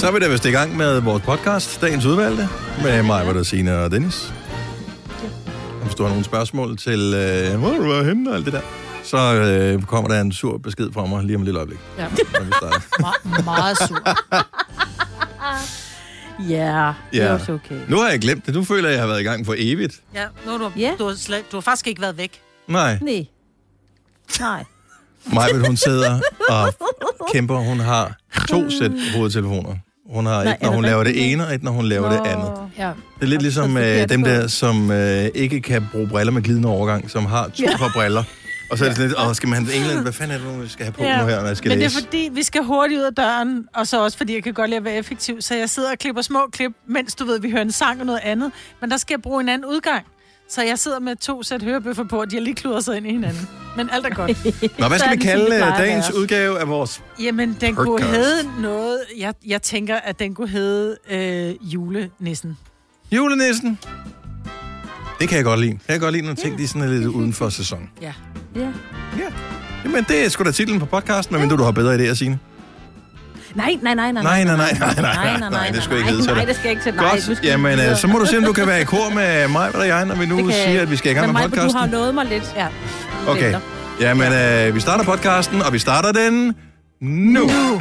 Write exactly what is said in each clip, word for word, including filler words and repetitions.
Så er vi da vist i gang med vores podcast, Dagens Udvalgte, med mig, hvor der Signe og Dennis. Hvis du har nogle spørgsmål til, øh, hvor du var henne og alt det der, så øh, kommer der en sur besked fra mig lige om et lille øjeblik. Ja. Når vi starter. Me- meget sur. Ja, det er Ja. også okay. Nu har jeg glemt det. Nu føler jeg, at jeg har været i gang for evigt. Ja, nu har du, Ja. du, har slet, du har faktisk ikke været væk. Nej. Nej. Nej. Majbet, hun sidder og kæmper. Hun har to sæt hovedtelefoner. Hun har Nej, et, når er hun det laver det rigtigt? ene, og et, når hun laver det andet. Ja. Det er lidt ligesom øh, dem der, som øh, ikke kan bruge briller med glidende overgang, som har to par briller. Og så er det sådan lidt, åh, skal man have England? Hvad fanden er det nu, vi skal have på Ja. nu her, når jeg skal Men læse? det er fordi, vi skal hurtigt ud af døren, og så også fordi, jeg kan godt lide at være effektiv. Så jeg sidder og klipper små klip, mens du ved, vi hører en sang og noget andet. Men der skal jeg bruge en anden udgang. Så jeg sidder med to sæt hørebøffer på, og de har lige kludret sig ind i hinanden. Men alt er godt. Nå, hvad Så skal er vi det, som kalde det øh, plejer at dagens være. udgave af vores... Jamen, den kunne Podcast. hedde noget... Jeg, jeg tænker, at den kunne hedde øh, julenissen. Julenissen? Det kan jeg godt lide. Det kan jeg godt lide, når ting de er sådan lidt uden for sæson. Ja. Ja. Ja. Jamen, det er sgu da titlen på podcasten, medmindre du har bedre idéer, Signe. Nej, nej, nej, nej. Nej, nej, nej, nej, nej, nej, nej, det skal jeg ikke hedde til Nej, dig. det skal jeg ikke til. Nej, Godt, jamen, øh, så må du se, om du kan være i kor med mig og jeg, når vi nu siger, at vi skal i gang med podcasten. podcasten. Du har nået mig lidt. Ja. Okay, jamen, øh, vi starter podcasten, og vi starter den nu. nu.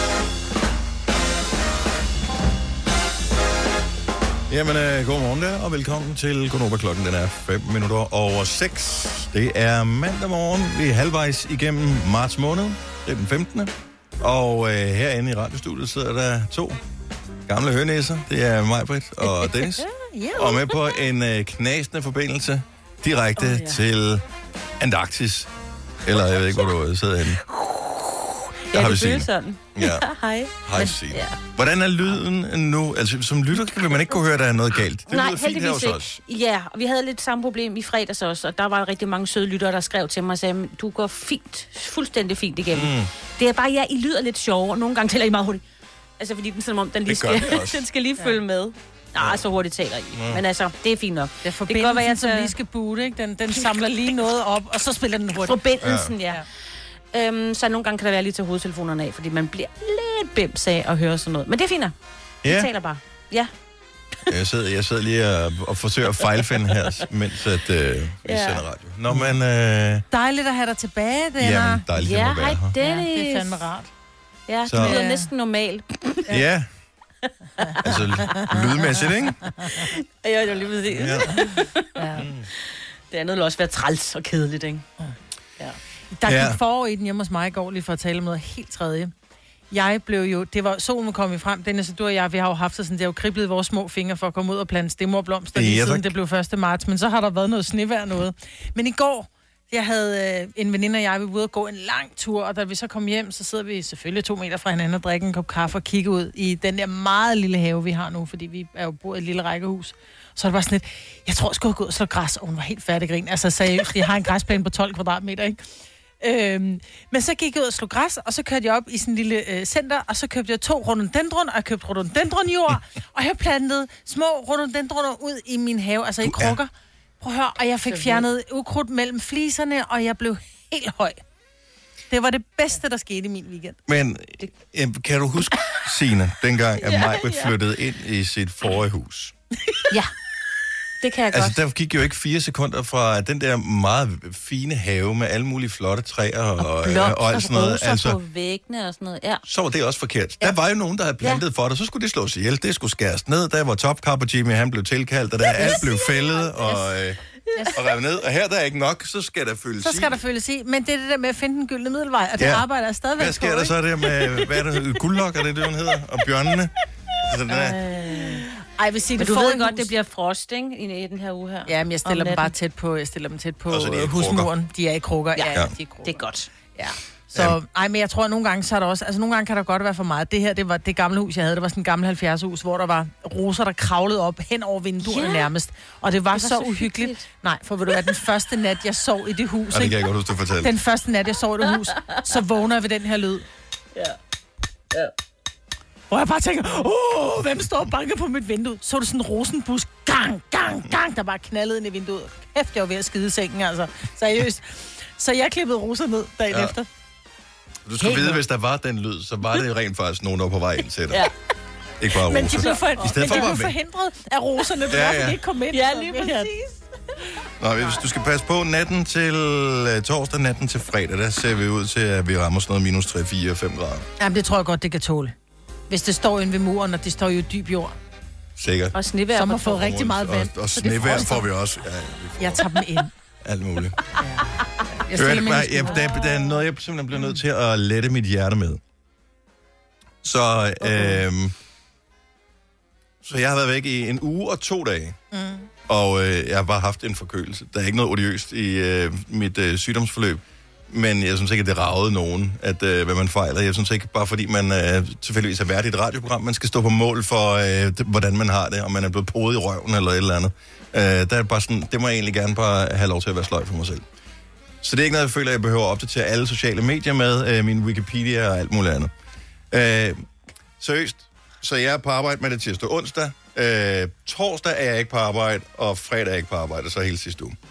Jamen, øh, godmorgen der, og velkommen til Gonova. Klokken den er fem minutter over seks. Det er mandag morgen. Vi er halvvejs igennem marts måned. Det er den femtende Og øh, herinde i radiostudiet sidder der to gamle hønæsser. Det er mig, Britt og Dennis. Og med på en øh, knasende forbindelse direkte Oh, oh, ja. ja. til Antarktis. Eller jeg ved ikke, hvor du sidder henne. Der Ja, har vi det Signe. føles sådan. Ja. Hej. Hej, Signe. Ja. Hvordan er lyden nu? Altså, som lytter vil man ikke kunne høre, at der er noget galt. Det Nej, lyder fint her hos heldigvis os. ikke. Ja, og vi havde lidt samme problem i fredags også, og der var rigtig mange søde lyttere, der skrev til mig og sagde, du går fint, fuldstændig fint igennem. Mm. Det er bare, ja, I lyder lidt sjovere, og nogle gange taler I meget hurtigt. Altså, fordi den, sådan, om, den, lige Det gør skal, det også. den skal lige følge med. Nej, så hurtigt taler I. Ja. Men altså, det er fint nok. Det er Det kan godt være, forbindelsen, jeg som tager- lige skal boote, ikke? Den, den samler lige noget op, og så spiller den hurtigt. Forbindelsen, ja. ja. Øhm, så nogle gange kan der være lige til hovedtelefonerne af, fordi man bliver lidt bims af at høre sådan noget. Men det er fint nok. Vi Ja. taler bare. Ja. Jeg sidder, jeg sidder lige og, og forsøger at fejlfinde her, mens at, øh, vi Ja. sender radio. Nå, men... Øh, Dejligt at have dig tilbage, det jamen, dejligt, Ja, at må være hej her. Dennis. Ja, det er fandme rart. Ja, Så- det lyder Ja. næsten normalt. Ja. Altså, lydmæssigt, ikke? Ja, det var lige præcis. Ja. Ja. Det andet vil også være træls og kedeligt, ikke? Ja. Der Ja. gik forår i den hjemme hos mig i går, lige for at tale om noget helt tredje. Jeg blev jo, det var, solen var kommet frem, Dennis og du og jeg, vi har jo haft det sådan, det har jo kriblet i vores små fingre for at komme ud og plante stemmerblomster lige Ja, siden tak. det blev første marts, men så har der været noget snevejr noget. Men i går, jeg havde øh, en veninde og jeg, vi var ude og gå en lang tur, og da vi så kom hjem, så sidder vi selvfølgelig to meter fra hinanden og drikker en kop kaffe og kigger ud i den der meget lille have, vi har nu, fordi vi er jo boet i et lille rækkehus. Så er det bare sådan lidt, jeg tror, jeg skulle gå ud og slå græs, og hun var helt færdig grin. Altså seriøst, jeg har en græsplæne på tolv kvadratmeter, ikke? Øhm, men så gik jeg ud og slog græs, og så kørte jeg op i sådan en lille øh, center, og så købte jeg to rhododendron, og jeg købte rhododendronjord, og jeg plantede små rhododendroner ud i min have, altså i krukker. Prøv at høre, og jeg fik fjernet ukrudt mellem fliserne, og jeg blev helt høj. Det var det bedste, der skete i min weekend. Men øh, kan du huske, Signe, dengang at Ja, Maj blev ja. flyttet ind i sit forrige hus? Ja, det kan jeg Altså, godt. der gik jo ikke fire sekunder fra den der meget fine have med alle mulige flotte træer og, og, og, og alt sådan noget. roser Altså, på væggene og sådan noget. Ja. så var det også forkert. Der var jo nogen, der havde plantet ja. for dig, så skulle det slås ihjel, det skulle skæres ned, der var topkapper Jimmy, han blev tilkaldt, og der alt blev fældet og, øh, og revet ned, og her der er ikke nok, så skal der fyldes Så skal i. der føles i, men det er det der med at finde den gyldne middelvej, og det Ja. arbejder jeg stadigvæk Hvad sker på, der ikke? så der med, hvad er det, guldlok, er det det, hun hedder, og bjørnene? Altså, der, Ej, jeg vil sige, Men det du ved forrige godt, hus- det bliver frost, ikke? I, i den her uge her. Ja, men jeg stiller Om dem bare natten. tæt på, jeg stiller dem tæt på Og så de er i øh, krukker. husmuren. De er i krukker. Ja, Ja. ja. Ja. de er i krukker. Det er godt. Ja. Så, ej, men jeg tror, at nogle gange, så er der også, altså nogle gange kan der godt være for meget. Det her, det var det gamle hus, jeg havde. Det var sådan en gammel halvfjerds hus, hvor der var roser, der kravlede op hen over vinduerne Ja. nærmest. Og det var, Det var så, så uhyggeligt. hyggeligt. Nej, for ved du hvad, den første nat, jeg sov i det hus, og det ikke? kan jeg godt huske, du fortalte. Den første nat, jeg sov i det hus, så vågner jeg ved den her lyd. Ja. Ja. Hvor jeg bare tænker, åh, hvem står og banker på mit vindue? Så er det sådan en rosenbus, gang, gang, gang, der bare knaldede ind i vinduet. Kæft, jeg var ved at skide i sengen, altså. Seriøst. Så jeg klippede roser ned dagen Ja. ja. efter. Du skal Helt vide, vildt. hvis der var den lyd, så var det rent faktisk nogen, der var på vej ind til dig. Ja. Ikke bare Men roser. de blev, for, I men stedet for de bare blev væk. forhindret af roserne, det Ja, var, ja. fordi de ikke kom ind. Ja, Så lige vi- præcis. Nå, hvis du skal passe på natten til uh, torsdag, natten til fredag, der ser vi ud til, at vi rammer sådan noget minus tre, fire, fem grader. Jamen, det tror jeg godt, det kan tåle. Hvis det står inde ved muren, og det står jo i dyb jord, Sikkert. Og snevejr som på har fået torsdag. rigtig meget vand. Og, og så det snevejr froster. får vi også. Ja, vi får Jeg tager dem ind. alt muligt. Jeg Hør, stiller mig jeg, i jeg, skulderen. der, der er noget, jeg simpelthen bliver nødt til at lette mit hjerte med. Så, øhm, så jeg har været væk i en uge og to dage. Mm. Og øh, jeg har bare haft en forkølelse. Der er ikke noget odiøst i øh, mit øh, sygdomsforløb. Men jeg synes ikke, at det ragede nogen, at, øh, hvad man fejler. Jeg synes ikke, bare fordi man øh, tilfældigvis er vært i et radioprogram, man skal stå på mål for, øh, det, hvordan man har det, om man er blevet podet i røven eller et eller andet. Øh, der er bare sådan, det må jeg egentlig gerne bare have lov til at være sløj for mig selv. Så det er ikke noget, jeg føler, at jeg behøver at opdatere alle sociale medier med, øh, min Wikipedia og alt muligt andet. Øh, seriøst, så jeg er på arbejde med det tirsdag og onsdag. Øh, torsdag er jeg ikke på arbejde, og fredag er jeg ikke på arbejde, og så hele sidste uge.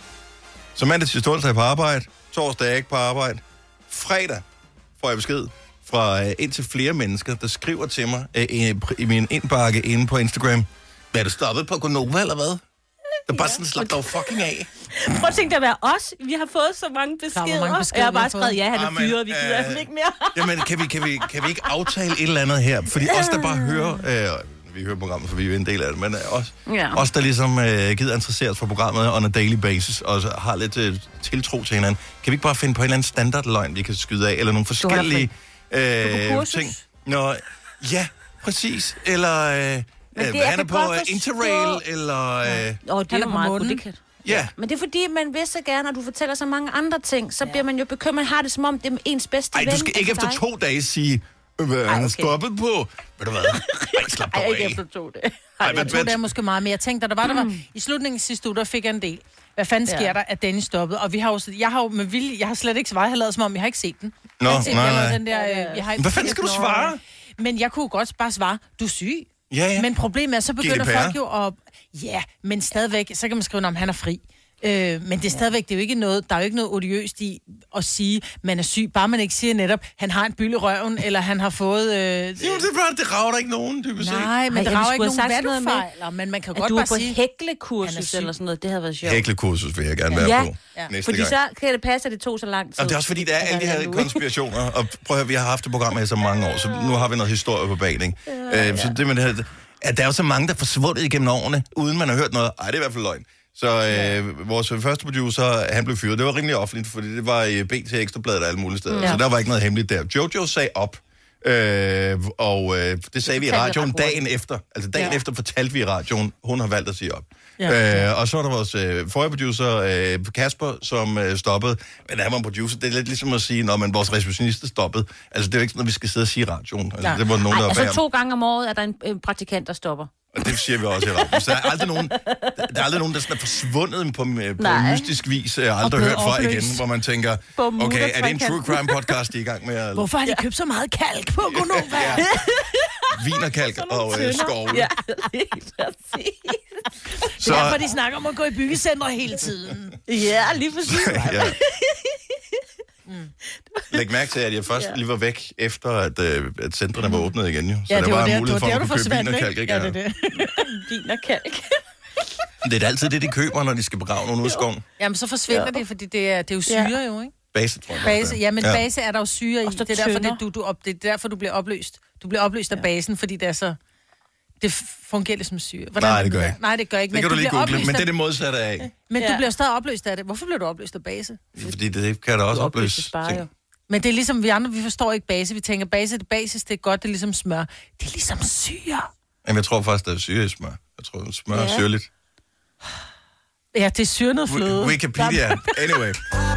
Så mandag, tirsdag og onsdag er jeg på arbejde, torsdag er jeg ikke på arbejde. Fredag får jeg besked fra øh, indtil flere mennesker, der skriver til mig øh, i, i min indbakke inde på Instagram. Er du stoppet på Gonova, eller hvad? Der er bare sådan, slap dog fucking af. Prøv at tænke dig at være os. Vi har fået så mange beskeder. Der var mange beskeder, jeg har vi har bare skrevet, fået. ja, han er Jamen, fyret, vi gider øh, ham ikke mere. Jamen, kan vi, kan, vi, kan vi ikke aftale et eller andet her? Fordi os, der bare hører... Øh, vi hører programmet, for vi er en del af det, men øh, os, Ja. os der ligesom øh, gider interessere os for programmet on a daily basis, og så har lidt øh, tiltro til hinanden, kan vi ikke bare finde på en eller anden standardløgn, vi kan skyde af, eller nogle forskellige øh, kursus? ting? Nå, ja, præcis. Eller øh, det- øh, jeg han er kan på godt øh, forstå- Interrail, eller... Øh, Åh, det Han er er jo på meget månen. godt, det kan. ja, Men det er fordi, man vil så gerne, og du fortæller så mange andre ting, så bliver man jo bekymret. Man har det som om, det er ens bedste ej, ven. du skal ikke altså efter dig. to dage sige, øh, hvad er han okay. stoppet på? Ved du hvad? Ej, slap Ej, dog ikke af. efter to dage. Ej, Jeg hvad, tror, det er hvad, måske meget, men jeg tænkte, da der var, der var i slutningen af sidste uge, der fik jeg en del. Hvad fanden sker Ja. der, at Dennis stoppede? Og vi har jo, jeg har jo med vilje, jeg har slet ikke svaret, jeg har lavet som om, jeg har ikke set den. Nå, jeg har ikke set, nej, jeg har nej. lavet den der, øh, jeg har ikke Hvad fanden skal du svare? Men jeg kunne godt bare svare, du er syg. Ja, ja. Men problemet er, så begynder G D P R. folk jo at... Ja, men stadigvæk, så kan man skrive, om han er fri. Øh, men det er stadigvæk, det er jo ikke noget, der er jo ikke noget odiøst i at sige, man er syg, bare man ikke siger netop, han har en byld i røven, eller han har fået... Øh, Jo, det er bare, det rager der ikke nogen, dybest set. nej, men Ej, der jeg er jo skulle ikke have nogen sagt sådan noget med, vandfejler, men man kan At godt du er bare på sige... Han er hæklekursus syg. eller sådan noget, det havde været sjovt. Hæklekursus vil jeg gerne være Ja, på næste fordi gang. så kan det passe, at det tog så lang tid. Og det er også fordi, der er alle de her nu. konspirationer, og prøv at høre, vi har haft det program her i så mange år, så nu har vi noget historie på banen. Ja, øh, så det med det her, at der er jo så mange, der er forsvundet igennem årene, uden man har hørt noget. Ej, det er i hvert fald løgn. Så øh, vores første producer, han blev fyret. Det var rimelig offentligt, fordi det var i B T Ekstrabladet og alle mulige steder. Ja. Så der var ikke noget hemmeligt der. Jojo sagde op, øh, og øh, det sagde vi i fortalte vi radioen ret dagen hurtigt. efter. Altså dagen Ja. efter fortalte vi i radioen, hun har valgt at sige op. Ja. Øh, og så er der vores øh, forrige producer, øh, Kasper, som øh, stoppede. Men han var en producer. Det er lidt ligesom at sige, når man vores receptionist stoppede. Altså, det er jo ikke sådan, at vi skal sidde og sige i radioen. Altså, Ja. det var nogen, der Ej, var altså bag to gange om året er der en øh, praktikant, der stopper. og det siger vi også i radioen. Så der er aldrig nogen, der er aldrig nogen, der sådan er forsvundet på, på Nej. mystisk vis, jeg har aldrig blevet hørt fra opløst. igen, hvor man tænker, Bermuda okay, er det en true trekanten. crime podcast, de er i gang med? Eller? Hvorfor har de købt så meget kalk på Gonova? Ja. Vinerkalk og øh, skove. Ja, lige præcis. Så, Det er derfor, de snakker om at gå i byggecentre hele tiden. Ja, lige præcis. ja. Læg mærke til, at jeg først lige var væk, efter at, øh, at centrene var åbnet igen. Jo. Så Ja, der det var var der, mulighed det for, var der, at du man kunne købe forsvandt, vinerkalk. ikke? Ikke? Ja, det er det. Vin og kalk. Det er da altid det, de køber, når de skal begrave nogen ud i skoven. Jamen, så forsvinder det, fordi det er, det er jo syre jo, ikke? Base, tror jeg. Base, nok, ja, men ja. base er der jo syre i. Og så Det er derfor, tynder. det, du, du op, det er derfor, du bliver opløst. Du bliver opløst af basen, fordi det er så... Det fungerer lidt som syre. Hvordan Nej, er det gør der? ikke. Nej, det gør ikke. Det Men kan du lige bliver google, opløst men det er af, det modsatte af. men du Ja. bliver stadig opløst af det. Hvorfor bliver du opløst af base? Fordi det kan da også opløse Opløses bare ting. jo. Men det er ligesom, vi andre, vi forstår ikke base. Vi tænker, base, det basis, det er godt, det er ligesom smør. Det er ligesom syre. Jamen, jeg tror faktisk, der er syre i smør. Jeg tror, smør er Ja. syrligt. Ja, det er syrnet fløde. Wikipedia. Anyway.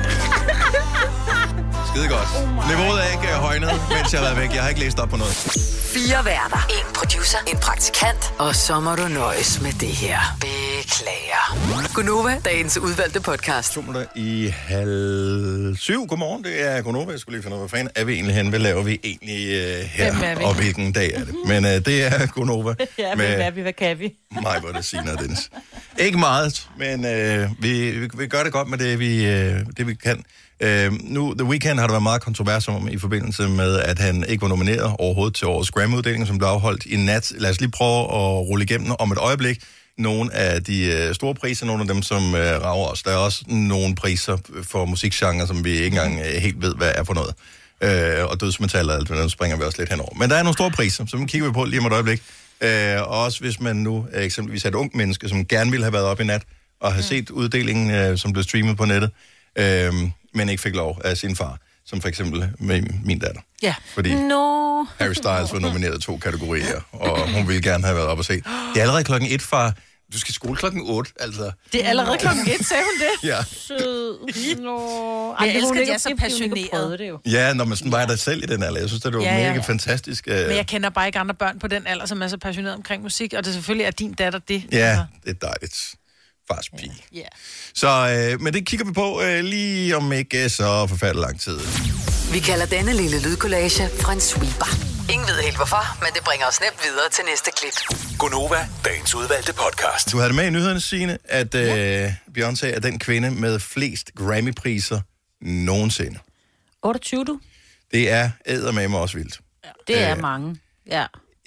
Skide godt. Niveauet er ikke øh, højnet, mens jeg har været væk. Jeg har ikke læst op på noget. Fire værter. En producer. En praktikant. Og så må du nøjes med det her. Beklager. Gunova, dagens udvalgte podcast. To minutter i halv syv. Godmorgen, det er Gunova. Jeg skulle lige finde ud af, hvad fanden er vi egentlig hen? Hvad laver vi egentlig uh, her? Hvem er vi? Og hvilken dag er det? Men uh, det er Gunova. Ja, men hvad er vi? Hvad kan vi? mig, hvor det siger og Dennis. Ikke meget, men uh, vi, vi, vi gør det godt med det, vi, uh, det, vi kan. Øh, nu, The Weeknd har der været meget kontrovers om i forbindelse med, at han ikke var nomineret overhovedet til årets Grammy-uddeling, som blev afholdt i nat. Lad os lige prøve at rulle igennem om et øjeblik. Nogle af de øh, store priser, nogle af dem, som øh, rager os. Der er også nogle priser for musikgenre, som vi ikke engang øh, helt ved, hvad er for noget. Øh, og dødsmetal og alt det, springer vi også lidt henover. Men der er nogle store priser, som kigger vi på lige om et øjeblik. Øh, og også hvis man nu øh, eksempelvis er et ungt menneske, som gerne ville have været op i nat, og have mm. set uddelingen, øh, som blev streamet på nettet, øh, men ikke fik lov af sin far, som for eksempel med min datter. Ja. Fordi no. Harry Styles var nomineret i to kategorier, og hun ville gerne have været op og set. Det er allerede klokken et, far. Du skal skole klokken otte, altså. Det er allerede klokken et, sagde hun det? Ja. Sød. Nå. Jeg elsker, at jeg er så passioneret. Det jo. Ja, når man sådan var der selv i den alder. Jeg synes, det var ja, ja, ja. mega fantastisk. Men jeg kender bare ikke andre børn på den alder, som er så passioneret omkring musik, og det selvfølgelig er din datter det. Ja, altså. det er dejligt. Fars pige. Ja. Så, øh, men det kigger vi på øh, lige om ikke så forfærdelig lang tid. Vi kalder denne lille lydkollage en sweeper. Ingen ved helt hvorfor, men det bringer os nemt videre til næste klip. Gonova, dagens udvalgte podcast. Du havde det med i nyhederne, Signe, at øh, ja. Beyoncé er den kvinde med flest Grammy-priser nogensinde. otteogtyve, du? Det er eddermame også vildt. Ja. Det er øh, mange, ja.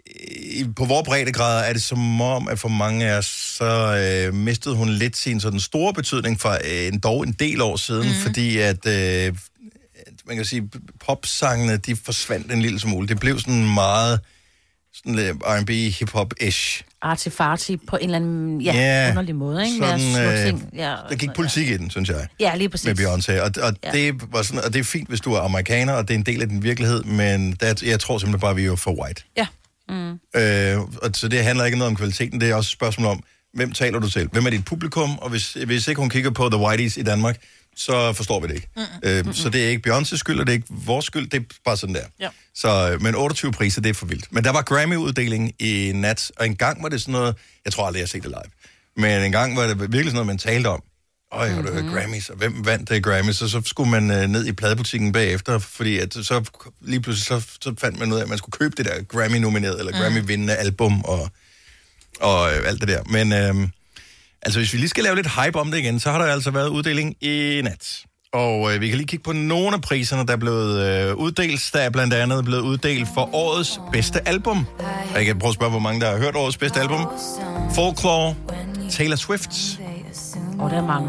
På vores breddegrader er det som om, at for mange af os, så øh, mistede hun lidt sin sådan store betydning for øh, en, dog en del år siden, mm-hmm. fordi at, øh, man kan sige, popsangene, de forsvandt en lille smule. Det blev sådan meget sådan lidt R and B, hip-hop-ish. Arty-farty på en eller anden ja, yeah, underlig måde, ikke? Sådan, øh, ting. Ja, der gik politik ja. i den, synes jeg. Ja, lige præcis. Med Beyoncé. Og, og, ja. det var sådan, og det er fint, hvis du er amerikaner, og det er en del af din virkelighed, men der, jeg tror simpelthen bare, at vi er for white. Ja. Mm. Øh, og så det handler ikke noget om kvaliteten, det er også et spørgsmål om, hvem taler du til? Hvem er dit publikum? Og hvis, hvis ikke hun kigger på The Whiteys i Danmark, så forstår vi det ikke. Mm. Øh, mm. Så det er ikke Beyoncés skyld, og det er ikke vores skyld, det er bare sådan der. Ja. Så, men otteogtyve priser, det er for vildt. Men der var Grammy-uddeling i nat, og en gang var det sådan noget, jeg tror aldrig, jeg har set det live, men en gang var det virkelig sådan noget, man talte om. Øj, har du hørt Grammys, og hvem vandt det Grammys? Og så skulle man øh, ned i pladebutikken bagefter, fordi at, så lige pludselig så, så fandt man ud af, at man skulle købe det der Grammy-nomineret, eller Grammy-vindende album, og, og øh, alt det der. Men øh, altså, hvis vi lige skal lave lidt hype om det igen, så har der altså været uddeling i nat. Og øh, vi kan lige kigge på nogle af priserne, der er blevet øh, uddelt. Der er blandt andet blevet uddelt for årets bedste album. Og jeg kan prøve at spørge, hvor mange der har hørt årets bedste album. Folklore, Taylor Swift. Og der er mange.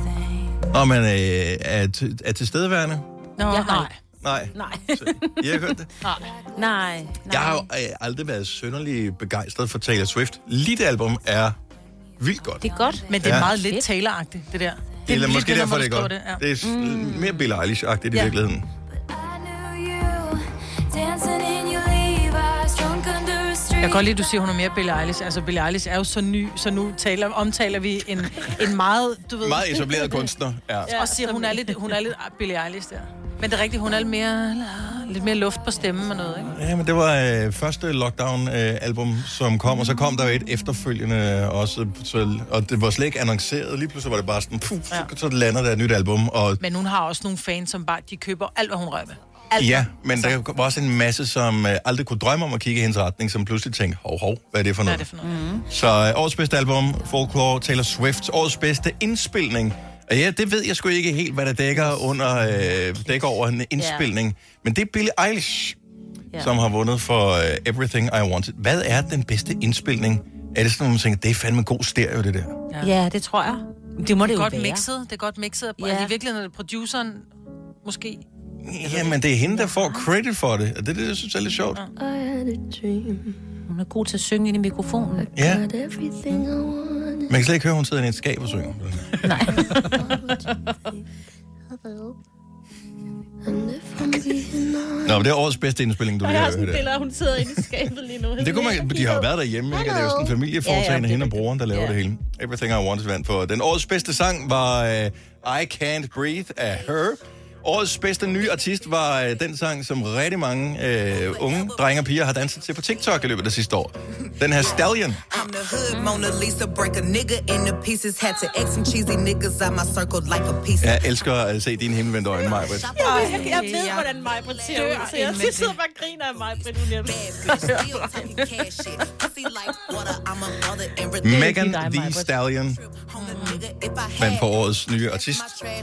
Nå, men øh, er, t- er tilstedeværende? Nå, jeg nej. Nej. Nej. I har hørt det? Nej. Nej. Jeg har jo øh, aldrig været synderlig begejstret for Taylor Swift. Lige det album er vildt godt. Det er godt. Men det er Ja. meget lidt Taylor-agtigt, det der. Det er lidt måske det, derfor, når det er man godt. skriver Det, det, ja. det er mm. mere Billie Eilish-agtigt i Ja. virkeligheden. Jeg kan godt lide, at du siger, hun er mere Billie Eilish. Altså, Billie Eilish er jo så ny, så nu taler, omtaler vi en, en meget, du ved... Meget etableret kunstner, ja. Ja, og siger, hun er lidt, hun er lidt Billie Eilish der. Men det er rigtigt, hun er lidt mere, lidt mere luft på stemmen og noget, ikke? Ja, men det var øh, første lockdown-album, øh, som kom, og så kom der jo et efterfølgende også, så, og det var slet ikke annonceret. Lige pludselig var det bare sådan, puh, ja. så, så lander der et nyt album. Og, Men hun har også nogle fans, som bare, de køber alt, hvad hun rører med. Alt. ja, men der var også en masse, som øh, aldrig kunne drømme om at kigge i hendes retning, som pludselig tænkte, hov, hov, hvad er det for noget? Hvad er det for noget? Mm-hmm. Så øh, årets bedste album, Folklore, Taylor Swift, årets bedste indspilning. Og ja, det ved jeg sgu ikke helt, hvad der dækker under, øh, dækker over en indspilning. Yeah. Men det er Billie Eilish, yeah. som har vundet for uh, Everything I Wanted. Hvad er den bedste indspilning? Er det sådan, at man tænker, det er fandme god stereo, det der? Ja, ja det tror jeg. Det må det, det er jo godt være. Mixet, det er godt mixet. Ja. Er det virkelig noget, produceren måske? Ja, men det er hende, der får credit for det. Og det er det, jeg synes er lidt sjovt. Hun er god til at synge ind i mikrofonen. Ja. Man kan slet ikke høre, hun sidder i et skab og synger. Nej. Nå, men det er årets bedste indspilning, du lige har hørt. billede, hun sidder inde i skabet lige nu. Det kunne man, de har jo været derhjemme, ikke? Det er jo sådan en familieforetagende, ja, ja, hende og broren, der laver ja. det hele. Everything I Wanted vandt for. Den årets bedste sang var uh, I Can't Breathe af Her. Årets bedste nye artist var uh, den sang, som rigtig mange uh, unge drenge og piger har danset til på TikTok i løbet af sidste år. Den her Stallion. I'm the hood Mona Lisa, break a nigga into pieces. Had to X some cheesy niggas out my circle like a piece. Jeg elsker at se dine himmelvendte øjne, Majbrit. Jeg, jeg, jeg ved, hvordan Majbrit ser ud, så jeg sidder bare og griner af Majbrit. Megan Thee Stallion vandt for årets nye artist.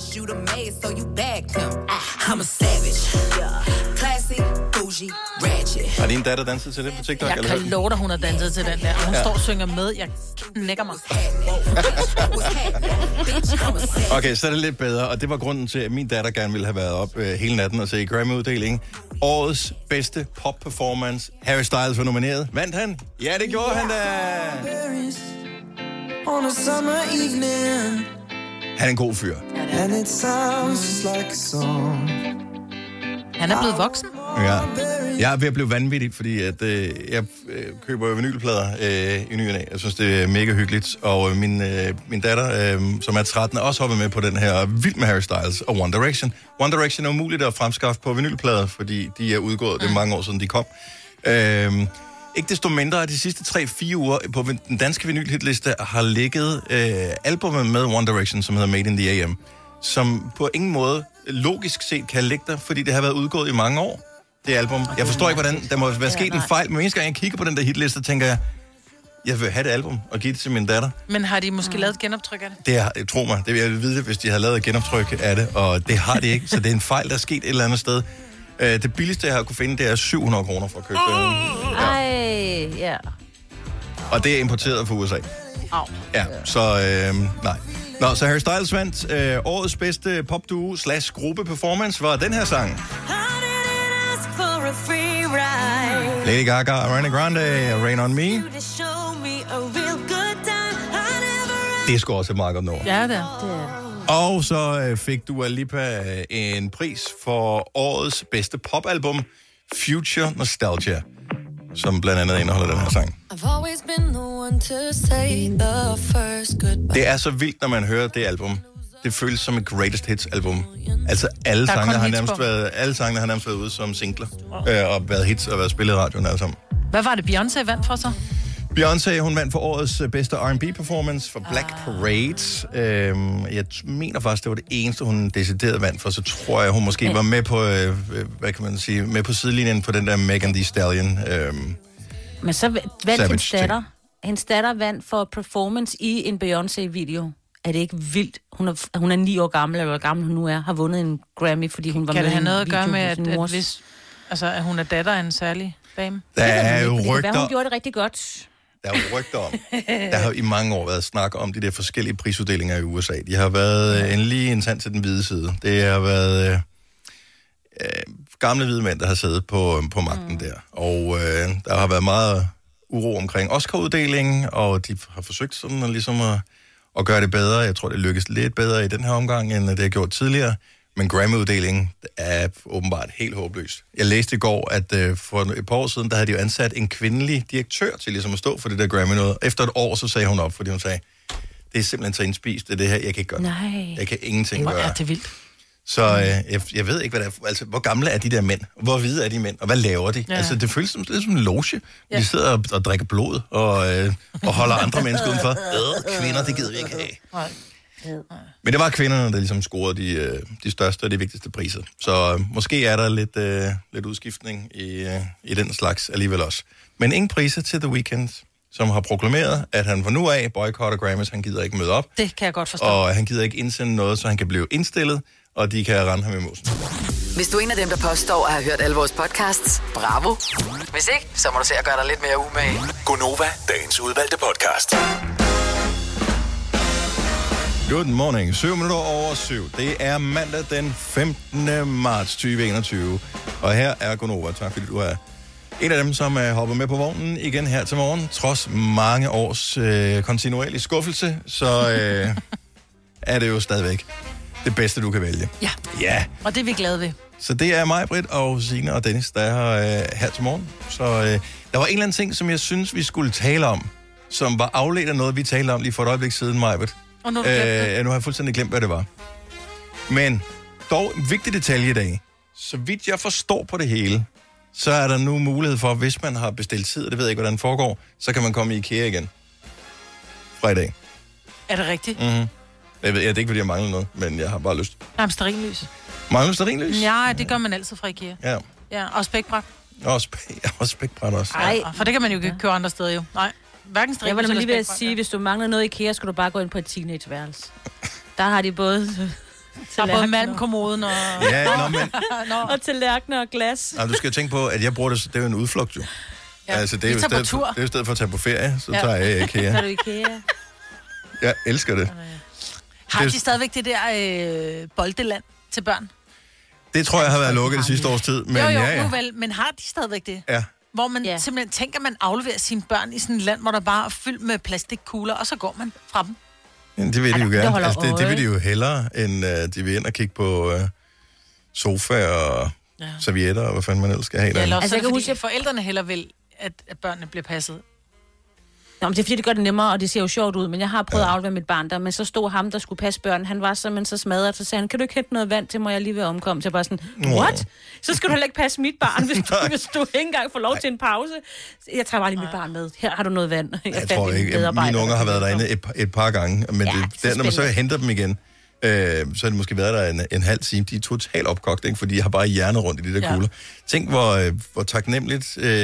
Har din datter danset til det på TikTok? Jeg eller kan hvad? love dig, hun har danset til den der. Hun ja. står og synger med. Jeg knækker mig. Okay, så er det lidt bedre, og det var grunden til, at min datter gerne ville have været op øh, hele natten og se Grammy-uddelingen. Årets bedste pop-performance. Harry Styles var nomineret. Vandt han? Ja, det gjorde yeah. han da! On a summer evening. Han er en god fyr. And it sounds like a song. Han er blevet voksen. Ja. Jeg er ved at blive vanvittig, fordi at, øh, jeg øh, køber jo vinylplader øh, i ny og næ. Jeg synes, det er mega hyggeligt. Og øh, min, øh, min datter, øh, som er tretten, er også hoppet med på den her Vild med Harry Styles og One Direction. One Direction er umuligt at fremskaffe på vinylplader, fordi de er udgået. Det er mange år siden, de kom. Øh, ikke desto mindre, at de sidste tre fire uger på den danske vinylhitliste har ligget øh, albumet med One Direction, som hedder Made in the A M, som på ingen måde logisk set kan ligge der, fordi det har været udgået i mange år, det album. Jeg forstår ikke, hvordan der må være sket en fejl, men eneste gang jeg kigger på den der hitliste, tænker jeg, jeg vil have det album og give det til min datter. Men har de måske mm. lavet et genoptryk af det? Det er, tro mig, det vil jeg vide, hvis de har lavet et genoptryk af det, og det har de ikke, så det er en fejl, der er sket et eller andet sted. Det billigste, jeg har kunne finde, det er syv hundrede kroner for at købe det. Ja. Ej, ja. Og det er importeret fra U S A. Au. Ja, så øh, nej. Nå, så Harry Styles vandt øh, årets bedste popduo slash gruppe performance var den her sang. Lady Gaga, Ariana Grande, Rain On Me. Det er sgu også et meget godt nummer. Ja, det er. Og så øh, fik Dua Lipa øh, en pris for årets bedste popalbum, Future Nostalgia, som blandt andet indeholder den her sang. Det er så vildt, når man hører det album. Det føles som et greatest hits album. Altså alle sangene har nærmest været, alle sangene har nærmest været ude som singler øh, og været hits og været spillet i radioen alle sammen. Hvad var det Beyoncé vandt for så? Beyoncé, hun vandt for årets bedste R and B performance for Black ah. Parade. Øhm, jeg mener faktisk, det var det eneste, hun decideret vandt for. Så tror jeg, hun måske ja. var med på, øh, hvad kan man sige, med på sidelinjen på den der Megan Thee Stallion. Øhm, Men så vandt hendes datter. Hendes datter vandt for performance i en Beyoncé-video. Er det ikke vildt? Hun er, hun er ni år gammel, eller hvor gammel hun nu er, har vundet en Grammy, fordi hun var kan med i en video. Kan det have noget at gøre med, at, at, at, hvis, altså, at hun er datter af en særlig dame? Der er jo rygter. rygter. Hun gjorde det rigtig godt. Der er jo rygter om. Der har i mange år været snak om de der forskellige prisuddelinger i U S A. De har været en lige en tand til den hvide side. Det har været øh, øh, gamle hvide mænd, der har siddet på, på magten mm. der. Og øh, der har været meget uro omkring Oscar-uddelingen, og de har forsøgt sådan at, ligesom at, at gøre det bedre. Jeg tror, det lykkes lidt bedre i den her omgang, end det har gjort tidligere. Men Grammy-uddelingen er åbenbart helt håbløs. Jeg læste i går, at øh, for et par år siden, der havde de jo ansat en kvindelig direktør til ligesom at stå for det der Grammy-noget. Efter et år, så sagde hun op, fordi hun sagde, det er simpelthen så indspist, det er det her, jeg kan ikke gøre. Nej. Jeg kan ingenting Hvor gøre. er det vildt. Så øh, jeg, jeg ved ikke, hvad det er. Altså, hvor gamle er de der mænd? Hvor hvide er de mænd? Og hvad laver de? Ja. Altså, det føles som, lidt som en loge. Ja. De sidder og, og drikker blod og, øh, og holder andre mennesker udenfor. Øh, kvinder, det gider vi ikke have. Nej. Men det var kvinderne, der ligesom scorede de, de største og de vigtigste priser. Så øh, måske er der lidt, øh, lidt udskiftning i, øh, i den slags alligevel også. Men ingen priser til The Weeknd, som har proklameret, at han fra nu af boykotter Grammys. Han gider ikke møde op. Det kan jeg godt forstå. Og han gider ikke indsende noget, så han kan blive indstillet, og de kan rende ham i mosen. Hvis du er en af dem, der påstår at have hørt alle vores podcasts, bravo. Hvis ikke, så må du se at gøre dig lidt mere umage. Gonova, dagens udvalgte podcast. Good morning. syv minutter over syv. Det er mandag den femtende marts tyve enogtyve. Og her er Gonova. Tak fordi du er en af dem, som er hoppet med på vognen igen her til morgen. Trods mange års øh, kontinuerlig skuffelse, så øh, er det jo stadigvæk det bedste, du kan vælge. Ja. Ja. Og det er vi glade ved. Så det er mig, Britt, og Signe og Dennis, der er her, øh, her til morgen. Så øh, der var en eller anden ting, som jeg synes, vi skulle tale om, som var afledt af noget, vi talte om lige for et øjeblik siden, Majbert. Og nu, øh, nu har jeg fuldstændig glemt, hvad det var. Men dog en vigtig detalje i dag. Så vidt jeg forstår på det hele, så er der nu mulighed for, hvis man har bestilt tid, og det ved jeg ikke, hvordan det foregår, så kan man komme i IKEA igen. Fra i dag. Er det rigtigt? Mm-hmm. Jeg ved, ja, det er ikke, fordi jeg mangler noget, men jeg har bare lyst. Jamen, stearinlys. Mangler du stearinlys? Ja, det gør man altid fra IKEA. Ja. Ja, og spækbræt. Og, spæk, og spækbræt også. Nej, for det kan man jo ikke købe andre steder jo. Nej. hverken strik. Jeg var nemlig lige ved at sige, hvis du mangler noget i IKEA, skal du bare gå ind på et teenageværelse. Der har de både... Der er både mandkommoden og... Ja, nå, men... og tallerkener og glas. Ja, du skal tænke på, at jeg bruger det, det er jo en udflugt jo. Ja. Altså, det er jo, stedet for, det er jo stedet for at tage på ferie, så ja. tager jeg IKEA. Så er du IKEA. Jeg elsker det. Har de stadigvæk det der øh, boldeland til børn? Det tror jeg har været lukket det sidste års tid. Men jo, jo, ja, ja. nu vel, men har de stadigvæk det? Ja. Hvor man ja. simpelthen tænker, man afleverer sine børn i sådan et land, hvor der bare er fyldt med plastikkugler, og så går man fra dem. Ja, det vil de jo det gerne. Altså, det, det vil de jo hellere, end uh, de vil ind og kigge på uh, sofa og ja. servietter, og hvad fanden man ellers skal have. Ja, eller altså, så jeg kan huske, at forældrene heller vil, at, at børnene bliver passet. Nå, men det er fordi, det gør det nemmere, og det ser jo sjovt ud, men jeg har prøvet ja. at aflevere mit barn der, men så stod ham, der skulle passe børn, han var simpelthen så smadret, så sagde han, kan du ikke hente noget vand til mig, jeg lige ved at omkomme? Så jeg bare sådan, what? Så skal du heller ikke passe mit barn, hvis du, hvis du ikke engang får lov Nej. til en pause. Jeg tager bare lige mit barn med. Her har du noget vand. Jeg, jeg tror ikke, mine unger har været derinde et, et par gange, men ja, det, der, når man så henter dem igen, øh, så har de måske været der en, en halv time. De er totalt opkogt, ikke? Fordi de har bare hjernet rundt i de der ja. kugler. Tænk, hvor, hvor taknemmeligt øh,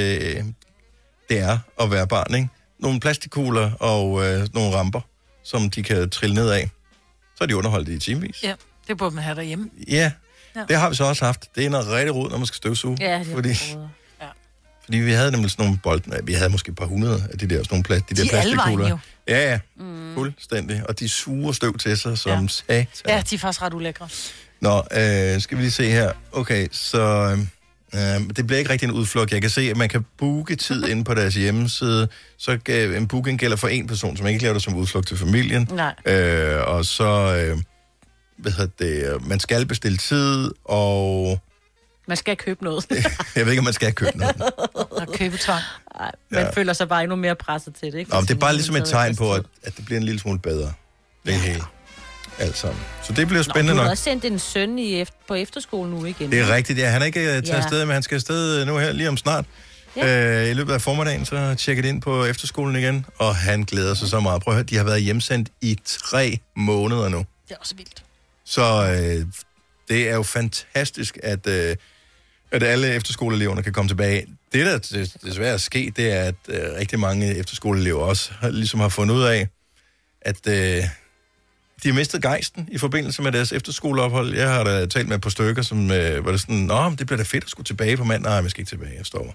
det er at være barn, ikke? Nogle plastikkugler og øh, nogle ramper, som de kan trille ned af. Så er de underholdt i timevis. Ja, det burde man have derhjemme. Ja, ja, det har vi så også haft. Det er noget rigtig rod, når man skal støvsuge. Ja, det er fordi, ja. fordi vi havde nemlig sådan nogle bolden, vi havde måske et par hundrede af de der, sådan nogle pla- de der de plastikkugler. Jo. Ja, ja, mm. fuldstændig. Og de suger støv til sig, som ja. satan. Ja, de er faktisk ret ulækre. Nå, øh, skal vi lige se her. Okay, så... Uh, det bliver ikke rigtig en udflugt. Jeg kan se, at man kan booke tid inde på deres hjemmeside. Så uh, en booking gælder for en person, som ikke laver det som udflugt til familien. Nej. Uh, og så, uh, hvad hedder det, man skal bestille tid, og... Man skal købe noget. Jeg ved ikke, om man skal købe noget. Og købe tvang. Nej, man ja. føler sig bare endnu mere presset til det, ikke? Nå, det er bare ligesom et tegn på, at, at det bliver en lille smule bedre. Det ja. hele. Alt sammen. Så det bliver spændende nok. Nå, du har også sendt en søn i efter, på efterskole nu igen. Det er rigtigt, ja. Han er ikke taget ja. afsted, men han skal afsted nu her lige om snart. Ja. Øh, I løbet af formiddagen, så tjekker det ind på efterskolen igen, og han glæder sig så meget. Prøv at høre, de har været hjemsendt i tre måneder nu. Det er også vildt. Så øh, det er jo fantastisk, at, øh, at alle efterskoleeleverne kan komme tilbage. Det, der desværre er sket, det er, at øh, rigtig mange efterskoleelever også har, ligesom har fundet ud af, at... Øh, de har mistet gejsten i forbindelse med deres efterskoleophold. Jeg har da talt med et par stykker, som øh, var det sådan, nå, det bliver da fedt at skulle tilbage på mandag. Nej, jeg skal ikke tilbage, jeg står.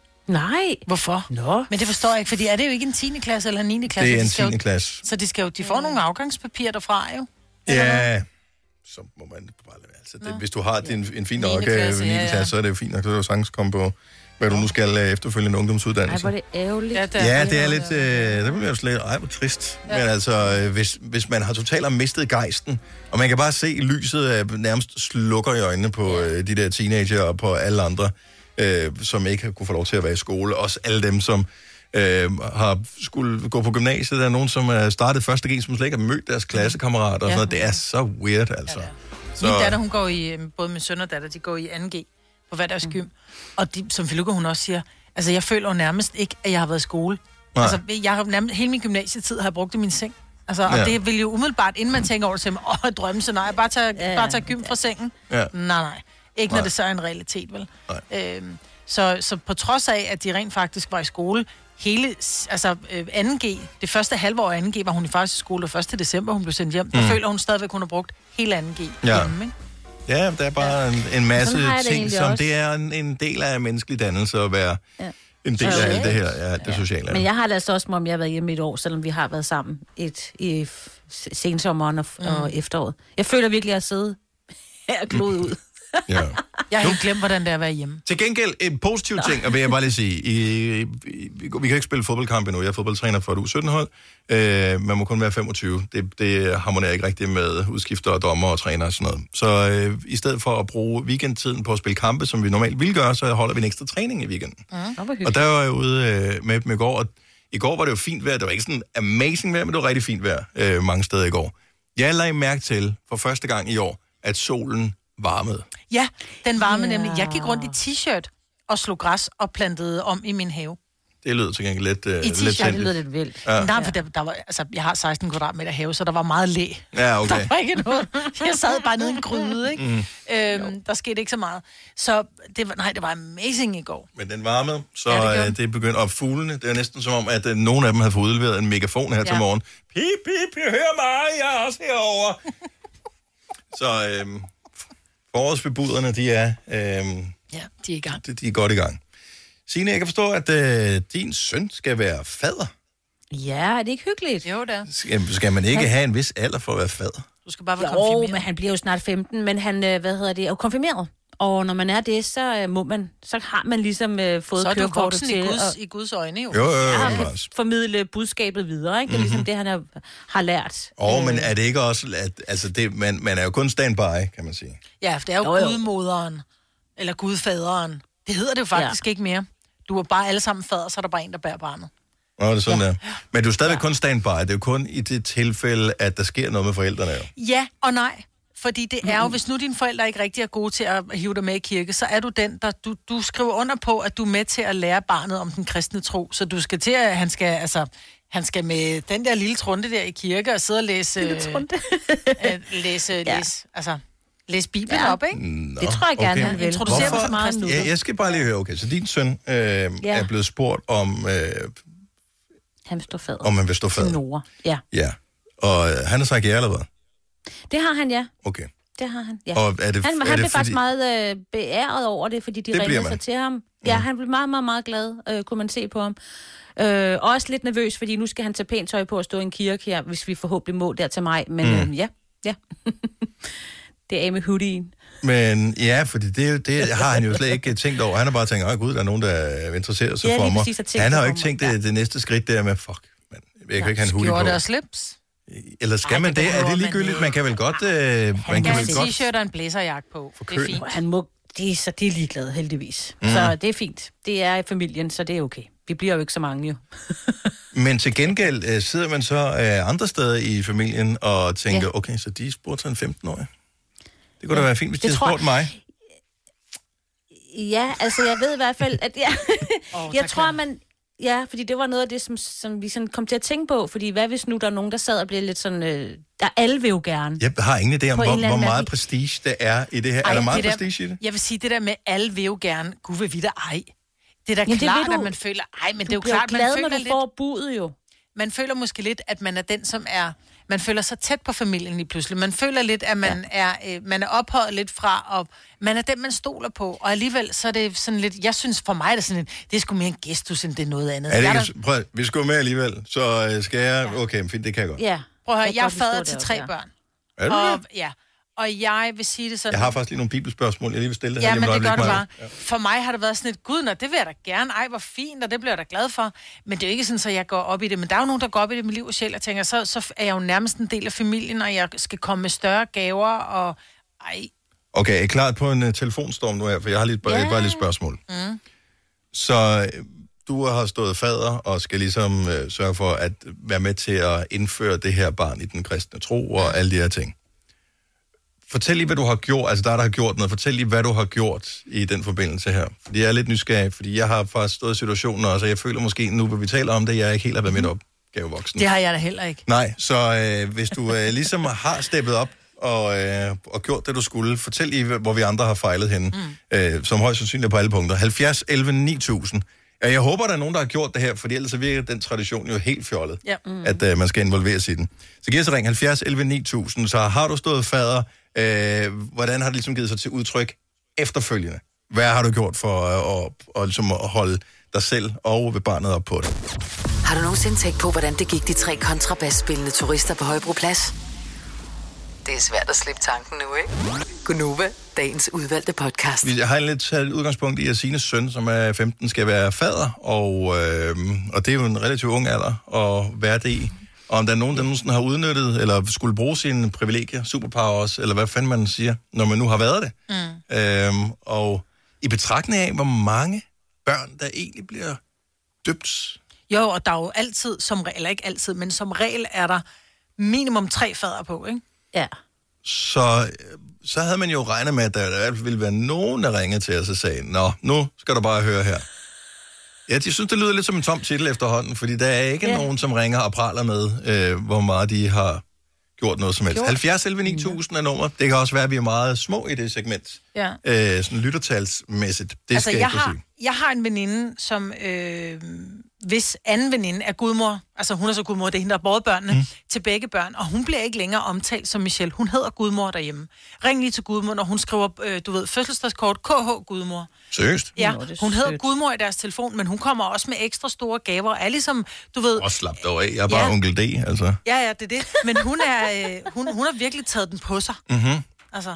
Nej. Hvorfor? Nå. Men det forstår jeg ikke, fordi er det jo ikke en tiende klasse eller en niende klasse? Det er en de tiende jo, klasse. Så de skal jo, de får mm. nogle afgangspapirer derfra, jo. Ja, så må man bare lade være. Altså, det, hvis du har din, en fin nok niende klasse, ja, ja. så er det jo fint nok, så er det jo sagtens komme på, hvad du nu skal efterfølge en ungdomsuddannelse. Ej, hvor det ærgerligt. Ja, det er, ja, det er lidt, øh, det bliver jo slet, ej, hvor trist. Ja. Men altså, øh, hvis, hvis man har totalt mistet gejsten, og man kan bare se lyset af nærmest slukker i øjnene på øh, de der teenager og på alle andre, øh, som ikke har kunne få lov til at være i skole. Også alle dem, som øh, har skulle gå på gymnasiet. Der er nogen, som er startet første G, som slet ikke har mødt deres klassekammerater og sådan noget. Det er så weird, altså. Ja, så... Min datter, hun går i, både min søn og datter, de går i anden G på hver deres gym. Mm. Og de, som Filuka, hun også siger, altså jeg føler jo nærmest ikke, at jeg har været i skole. Nej. Altså jeg har nærmest, hele min gymnasietid har jeg brugt i min seng. Altså, og ja. det vil jo umiddelbart, inden man tænker over det, så åh, drømme, så nej, bare tage, ja, bare tage gym fra sengen. Ja. Nej, nej. Ikke nej. Når det så er en realitet, vel? Øhm, så, så på trods af, at de rent faktisk var i skole, hele, altså øh, anden G, det første halve år af anden G, var hun i faktisk i skole, og første december, hun blev sendt hjem. Der mm. føler hun stadigvæk, hun har brugt hele anden G ja. hjemme, ikke? Ja, der er bare ja. en, en masse ting, som også. Det er en, en del af menneskelig dannelse at være ja. en del af alt det her, ja, det ja. sociale. Men jeg har det altså også, om jeg har været hjemme et år, selvom vi har været sammen et, i sensommeren og, mm. og efteråret. Jeg føler virkelig, at jeg sidder her og glod ud. Ja. Jeg har helt glemt, hvordan det er at være hjemme. Til gengæld, en positiv ting, og vil jeg bare lige sige, I, I, vi kan ikke spille fodboldkamp endnu. Jeg er fodboldtræner for et U sytten-hold. Øh, man må kun være femogtyve. Det, det harmonerer ikke rigtigt med udskifter og dommer og træner og sådan noget. Så øh, i stedet for at bruge weekendtiden på at spille kampe, som vi normalt ville gøre, så holder vi en ekstra træning i weekenden. Mm. Og der var jeg ude øh, med dem i går, og i går var det jo fint vejr. Det var ikke sådan amazing vejr, men det var rigtig fint vejr øh, mange steder i går. Jeg lagde mærke til for første gang i år, at solen varmede. Ja, den varme yeah. nemlig. Jeg gik rundt i t-shirt og slog græs og plantede om i min have. Det lyder til gengæld lidt, uh, I lidt Ja, det sindigt. lyder lidt vildt. Ja. Nej, for der, der var, altså, jeg har seksten kvadratmeter have, så der var meget læ. Ja, okay. Der var ikke noget. Jeg sad bare nede i en gryde, ikke? Mm. Øhm, der skete ikke så meget. Så det var, nej, det var amazing i går. Men den varmede, så Ja, det ja, gjorde det, den. det begyndte. Og fuglene, det er næsten som om, at uh, nogle af dem havde fået udleveret en megafon her ja. til Ja. morgen. Pip, pip, pip, hør mig, jeg er også herovre. Så øhm, forårsbebuderne, de er, øhm, Ja, de er i gang. de, de er godt i gang. Signe, jeg kan forstå, at øh, din søn skal være fader. Ja, er det ikke hyggeligt? Jo, der. Skal, skal man ikke have en vis alder for at være fader? Du skal bare være Jo, konfirmeret. men han bliver jo snart femten, men han, øh, hvad hedder det, er jo konfirmeret. Og når man er det, så øh, må man, så har man ligesom øh, fået Så er du kørekortet voksen til i Guds, at i Guds øjne, jo. Jo, jo, jo. ja, jo, kan altså. formidle budskabet videre, ikke? Det er ligesom det, han er, har lært. Åh, Øh, men er det ikke også, at altså det, man, man er jo kun standby, kan man sige. Ja, for det er jo, Jo, jo. gudmoderen. Eller gudfaderen. Det hedder det jo faktisk ja. ikke mere. Du er bare alle sammen fader, så er der bare en, der bærer barnet. Nå, det er sådan Ja. der. Men du er stadigvæk ja. kun standby. Det er jo kun i det tilfælde, at der sker noget med forældrene. Jo. Ja og nej. Fordi det er jo, hvis nu dine forældre ikke rigtig er gode til at hive dig med i kirke, så er du den, der du, du skriver under på, at du er med til at lære barnet om den kristne tro. Så du skal til at, han skal, altså, han skal med den der lille trunte der i kirke og sidde og læse, øh, øh, læse, Ja. læse, altså, læse Bibelen Ja. op, ikke? Nå, Det tror jeg gerne, okay. han vil. Introducere Hvorfor? mig som kristen. Ja, jeg skal bare lige høre, okay, så din søn øh, ja. er blevet spurgt om, øh, Han står fader. om man vil stå Til fader. Nora. Ja. Ja, og øh, han har sagt ja eller hvad? Det har han, ja. Okay. Det har han, ja. Og er det, Han, er han det blev faktisk meget øh, beæret over det, fordi de Det bliver ringede man. sig til ham. Ja, han blev meget, meget, meget glad, øh, kunne man se på ham. Øh, også lidt nervøs, fordi nu skal han tage pænt tøj på at stå i en kirke her, hvis vi forhåbentlig må der til maj. Men mm. øh, ja, ja. Det er af med hoodien. Men ja, fordi det, det har han jo slet ikke tænkt over. Han har bare tænkt, åh gud, der er nogen, der interesserer sig Ja, for lige mig. præcis, har tænkt Han har jo sig ikke for tænkt mig. det, det næste skridt der med, fuck, man, jeg kan ja, ikke have en hoodie Skjorte på. og slips. Eller skal Ej, man det det? Er behøver det man ligegyldigt? ikke. Man kan vel godt... Øh, man kan Ja, vel en godt... t-shirt og en blazerjakke på. Det er køen. fint. Han må, de, er, så de er ligeglade, heldigvis. Mm. Så det er fint. Det er i familien, så det er okay. Vi bliver jo ikke så mange, jo. Men til gengæld øh, sidder man så øh, andre steder i familien og tænker, Ja. okay, så de spurgte sig en femten-årig. Det kunne da Ja. være fint, hvis de Det havde tror spurgt mig. Ja, altså jeg ved i hvert fald, at ja, Åh, jeg der tror, kan- man... Ja, fordi det var noget af det, som, som vi sådan kom til at tænke på. Fordi hvad hvis nu der er nogen, der sad og blev lidt sådan... Øh, der alle vil jo gerne. Jeg har ingen idé om, På en hvor, eller hvor anden meget mærkelig- prestige det er i det her. Ej, er der meget det der- prestige i det? Jeg vil sige, det der med, alle vil jo gerne, gud vil vi da ej. Det er da Ja, det klart, vil du. at man føler, ej, men det er jo Du bliver klart, man glad, føler når du lidt, får budet jo. man føler måske lidt, at man er den, som er, man føler sig tæt på familien lige pludselig. Man føler lidt, at man, ja. er, øh, man er ophøjet lidt fra, og man er den, man stoler på. Og alligevel, så er det sådan lidt, jeg synes for mig, det er sådan lidt, det er sgu mere en gestus, end det er noget andet. Er det Jeg ikke, prøv, vi skal gå med alligevel, så øh, skal jeg... Okay, fint, det kan jeg godt. Ja. Prøv at høre, kan jeg er godt forstå fader det til også, tre ja. børn. Er du Og, det? ja, og jeg vil sige det sådan... Jeg har faktisk lige nogle bibelspørgsmål, jeg lige vil stille det her Ja, lige om men et det gør øjeblik, du Maja. bare. For mig har det været sådan et, gud, nå, det vil jeg da gerne. Ej, hvor fint, og det bliver jeg da glad for. Men det er jo ikke sådan, at jeg går op i det. Men der er jo nogen, der går op i det med liv og sjæl, og tænker, så, så er jeg jo nærmest en del af familien, og jeg skal komme med større gaver, og ej, Okay, er I klar på en uh, telefonstorm nu her? For jeg har lige, bare, Ja. bare lidt spørgsmål. Mm. Så øh, du har stået fader og skal ligesom uh, sørge for at være med til at indføre det her barn i den kristne tro og alle de her ting. Fortæl lige, hvad du har gjort. Altså, der er der har gjort noget. Fortæl lige, hvad du har gjort i den forbindelse her. Fordi jeg er lidt nysgerrig, fordi jeg har faktisk stået i situationen også, og jeg føler måske, nu hvor vi taler om det, jeg ikke helt har været midt opgavevoksen. det har jeg da heller ikke. Nej, så øh, hvis du øh, ligesom har steppet op og, øh, og gjort det, du skulle, fortæl lige, hvor vi andre har fejlet henne, mm. øh, som højst sandsynligt på alle punkter. halvfjerds elleve ni tusind. Ja, jeg håber, der er nogen, der har gjort det her, for ellers så virker den tradition jo helt fjollet, Ja. Mm. at øh, man skal involveres i den. Så giv os et ring, halvfjerds elleve ni tusind, så har du stået fader, øh, hvordan har det ligesom givet sig til udtryk efterfølgende? Hvad har du gjort for øh, at, og, ligesom at holde dig selv og ved barnet op på det? Har du nogensinde tænkt på, hvordan det gik de tre kontrabasspillende turister på Højbroplads? Det er svært at slippe tanken nu, ikke? Gunova, dagens udvalgte podcast. Vi har lidt taget udgangspunkt i, at Signes søn, som er femten, skal være fader, og, øh, og det er jo en relativt ung alder at være det i. Og om der er nogen, der nogensinde har udnyttet, eller skulle bruge sine privilegier, superpowers, eller hvad fanden man siger, når man nu har været det. Mm. Øhm, og i betragtning af, hvor mange børn, der egentlig bliver døbt. Jo, og der er jo altid, som regel, eller ikke altid, men som regel er der minimum tre fader på, ikke? Ja. Så, så havde man jo regnet med, at der i hvert fald ville være nogen, der ringede til os og sagde, nå, nu skal du bare høre her. Ja, jeg synes, det lyder lidt som en tom titel efterhånden, fordi der er ikke yeah. nogen, som ringer og praler med, øh, hvor meget de har gjort noget som helst. Gjort. halvfjerds elleve ni tusind er nummer. Det kan også være, at vi er meget små i det segment. Ja. Øh, sådan lyttertalsmæssigt. Det altså, skal jeg, jeg har, sige. jeg har en veninde, som... Øh, hvis anden veninde er gudmor, altså hun er så gudmor, det er hende, der har båret børnene mm. til begge børn, og hun bliver ikke længere omtalt som Michelle. Hun hedder gudmor derhjemme. Ring lige til gudmor, når hun skriver, øh, du ved, fødselsdagskort, K H gudmor. Seriøst? Ja, hun hedder gudmor i deres telefon, men hun kommer også med ekstra store gaver. Er ligesom, du ved... Og slap dog af, jeg er bare ja. onkel D, altså. Ja, ja, det er det. Men hun, er, øh, hun, hun har virkelig taget den på sig. Mhm. Altså...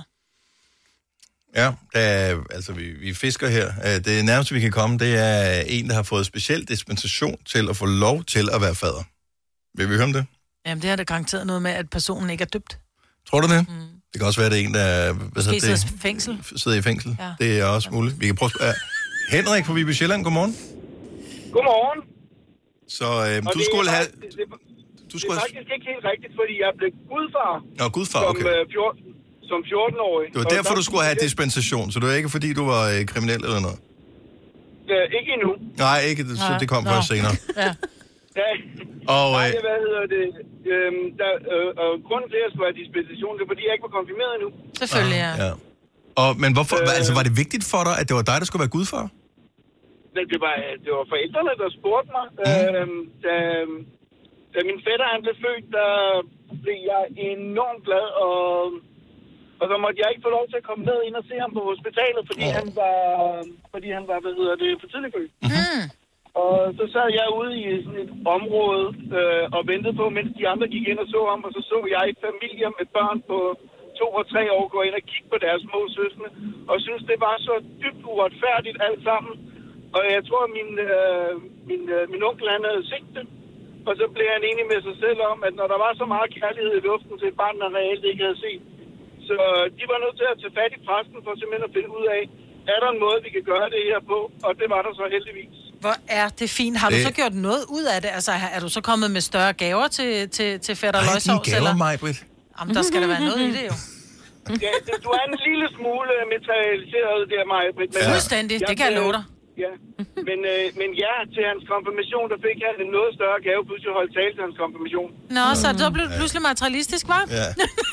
Ja, der er, altså vi, vi fisker her. Det nærmeste, vi kan komme, det er en, der har fået speciel dispensation til at få lov til at være fader. Vil vi høre om det? Jamen, det har da garanteret noget med, at personen ikke er døbt. Tror du det? Mm. Det kan også være, at det er en, der hvad det, det, fængsel. sidder i fængsel. Ja. Det er også muligt. Vi kan prøve at... Uh, Henrik fra Viby Sjælland, godmorgen. Godmorgen. Så øh, du skulle have... Det, det, du skulle det er faktisk ikke helt rigtigt, fordi jeg blev gudfar. Nå, gudfar, okay. Som, øh, fjorten, som fjorten-årig. Det var og derfor, du skulle have dispensation, så det var ikke, fordi du var øh, kriminel eller noget? Øh, ikke endnu. Nej, ikke, så det kom først senere. Ja. Ja. Og, øh... Nej, hvad hedder det? Øhm, der, øh, og grunden til, at jeg skulle have dispensation, det er, fordi jeg ikke var konfirmeret endnu. Selvfølgelig, ja. ja. Og, men hvorfor, øh... altså, var det vigtigt for dig, at det var dig, der skulle være gudfar? Det var, det var forældrene, der spurgte mig. Mm. Øhm, da, da min fætter han blev født, der blev jeg enormt glad, og, og så måtte jeg ikke få lov til at komme med ind og se ham på hospitalet, fordi oh. han var, fordi han var, hvad hedder det, for tidligt født. Mm. Og så sad jeg ude i sådan et område øh, og ventede på, mens de andre gik ind og så ham, og så så jeg et familie med børn på to og tre år gå ind og kigge på deres små søskende, og synes det var så dybt uretfærdigt alt sammen. Og jeg tror, at min, øh, min, øh, min onkel, han havde set det. Og så blev han enig med sig selv om, at når der var så meget kærlighed i luften til et barn, der reelt ikke havde set. Så de var nødt til at tage fat i præsten for simpelthen at finde ud af, er der en måde, vi kan gøre det her på? Og det var der så heldigvis. Hvor er det fint. Har det... du så gjort noget ud af det? Altså, er du så kommet med større gaver til, til, til fætter løgsovs? Nej, de gaver mig, Britt. Jamen, der skal der være noget i det jo. Ja, det, du er en lille smule materialiseret der, Maja, Britt. Ja. Fuldstændig, det kan jeg love dig. Ja, men, øh, men ja, til hans konfirmation, der fik han en noget større gave, pludselig holdt tale til hans konfirmation. Nå, så så blev du pludselig materialistisk, hva'? Ja.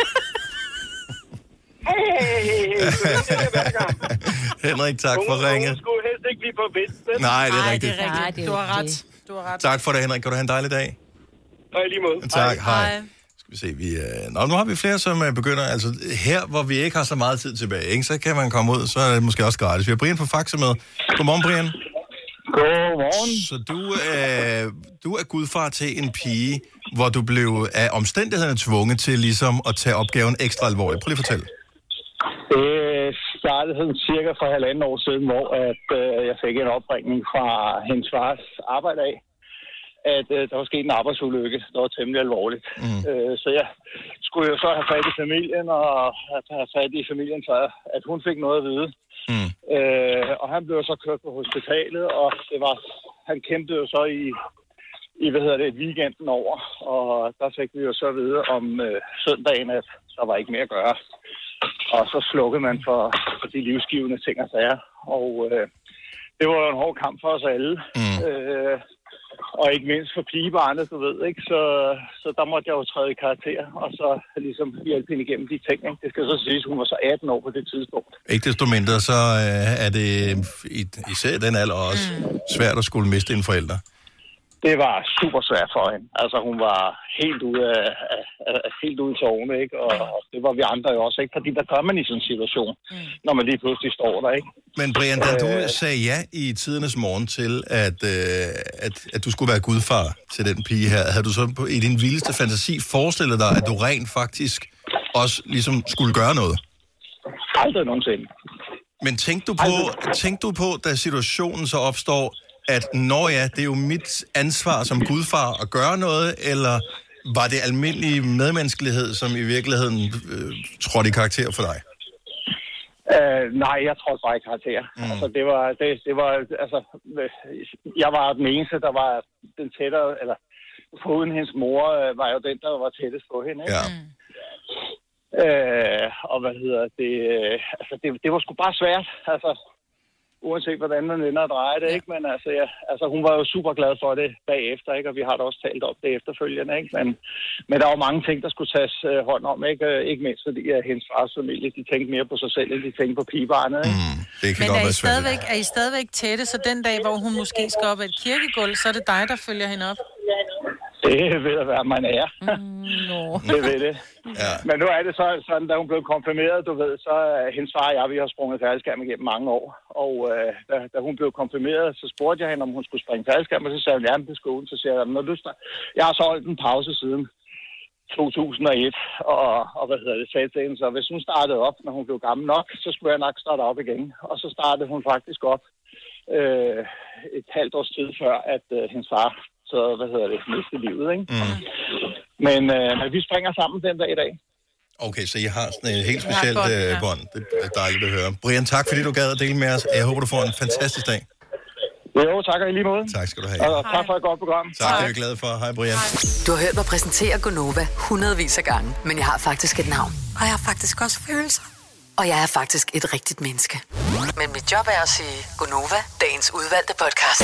Hey, hey, hey, hey. Henrik, tak for ringet. Hun skulle helst ikke blive på vist. Nej, det er Ej, rigtigt. det er rigtigt. Du har ret. Du har ret. Tak for det, Henrik. Kan du have en dejlig dag? Og i lige måde. Tak, hej. hej. Skal vi se, vi... Øh... Nå, nu har vi flere, som øh, begynder... Altså, her, hvor vi ikke har så meget tid tilbage, ikke, så kan man komme ud, så er det måske også gratis. Vi har Brian fra Faxe med. Godmorgen, Brian. Godmorgen. Så du, øh, du er gudfar til en pige, hvor du blev af omstændighederne tvunget til ligesom at tage opgaven ekstra alvorligt. Prøv lige at fortælle. Det startede sådan cirka for halvanden år siden, hvor at, øh, jeg fik en opringning fra hendes fars arbejde af, at øh, der var sket en arbejdsulykke, der var temmelig alvorligt. Mm. Øh, så jeg skulle jo så have fat i familien, og have fat i familien, så at hun fik noget at vide. Mm. Øh, og han blev så kørt på hospitalet, og det var, han kæmpede jo så i, i hvad hedder det, weekenden over, og der fik vi jo så at vide om øh, søndagen, at der var ikke mere at gøre. Og så slukkede man for, for de livsgivende ting og sager. Og øh, det var jo en hård kamp for os alle. Mm. Øh, og ikke mindst for pigebarnet, du ved, ikke? Så, så der måtte jeg jo træde i karakter, og så ligesom hjælpe hende igennem de ting, ikke? Det skal så siges, hun var så atten år på det tidspunkt. Ikke desto mindre, så øh, er det især den alder også mm. svært at skulle miste en forælder. Det var super svært for hende. Altså, hun var helt ude af, af, af helt ude i tårne, ikke? Og, og det var vi andre jo også, ikke? Fordi der gør man i sådan en situation, mm. når man lige pludselig står der, ikke? Men Brian, da du sagde ja i tidernes morgen til, at, øh, at, at du skulle være gudfar til den pige her, havde du så på, i din vildeste fantasi forestillet dig, at du rent faktisk også ligesom skulle gøre noget? Aldrig nogensinde. Men tænkte du på, tænkte du på, da situationen så opstår, at når ja, det er jo mit ansvar som gudfar at gøre noget, eller var det almindelig medmenneskelighed, som i virkeligheden øh, trådte i karakter for dig? Uh, nej, jeg trådte bare i karakter. Mm. Altså, det var, det, det var, altså, jeg var den eneste, der var den tættere, eller foruden hendes mor, var jo den, der var tættest på hende, ikke? Ja. Uh, og hvad hedder det, altså, det, det var sgu bare svært, altså. uanset hvordan man vender og drejer det, ikke? Men altså, ja, altså, hun var jo super glad for det bagefter, ikke? Og vi har da også talt om det efterfølgende, ikke? Men, men der var mange ting, der skulle tages øh, hånd om, ikke? Ikke mindst fordi at hendes fars familie, de tænkte mere på sig selv, end de tænkte på pigebarnet, ikke? Mm, det kan Men godt er I, være svært. stadigvæk, er I stadigvæk tætte, så den dag, hvor hun måske skal op ad et kirkegulv, så er det dig, der følger hende op? Det vil da være, man er. Mm, no. Det ved det. Ja. Men nu er det så sådan, da hun blev konfirmeret, du ved, så uh, hendes far og jeg, vi har sprunget faldskærm igennem mange år. Og uh, da, da hun blev konfirmeret, så spurgte jeg hende, om hun skulle springe faldskærm, og så sagde hun, ja, det skulle hun. Så siger jeg, når du start... jeg har så holdt en pause siden to tusind og et, og, og hvad hedder det, sagde til hende, så hvis hun startede op, når hun blev gammel nok, så skulle jeg nok starte op igen. Og så startede hun faktisk op uh, et halvt års tid før, at uh, hendes far så, hvad hedder det, næste livet, ikke? Mm. Men, øh, men vi springer sammen den dag i dag. Okay, så I har sådan et helt specielt bånd, øh, ja. bånd. Det er dejligt at høre. Brian, tak fordi du gad at dele med os. Jeg håber, du får en fantastisk dag. Jo, tak og i lige måde. Tak skal du have. Og tak for et godt program. Tak, det er vi glade for. Hej, Brian. Du har hørt mig præsentere Gonova hundredvis af gange, men jeg har faktisk et navn. Og jeg har faktisk også følelser. Og jeg er faktisk et rigtigt menneske. Men mit job er at sige Gonova, dagens udvalgte podcast.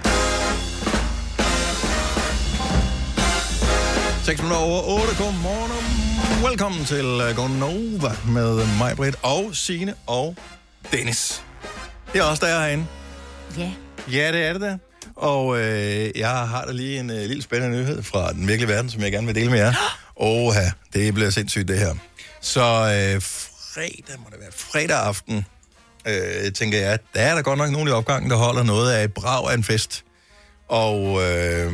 seks minutter over otte. Godmorgen og velkommen til uh, Gonova med mig, Britt, og Signe og Dennis. Det er også der er herinde. Ja. Yeah. Ja, det er det der. Og øh, jeg har da lige en øh, lille spændende nyhed fra den virkelige verden, som jeg gerne vil dele med jer. Åh, det bliver sindssygt det her. Så øh, fredag, må det være fredag aften, øh, tænker jeg, der er der godt nok nogen i opgangen, der holder noget af et brag af en fest. Og øh,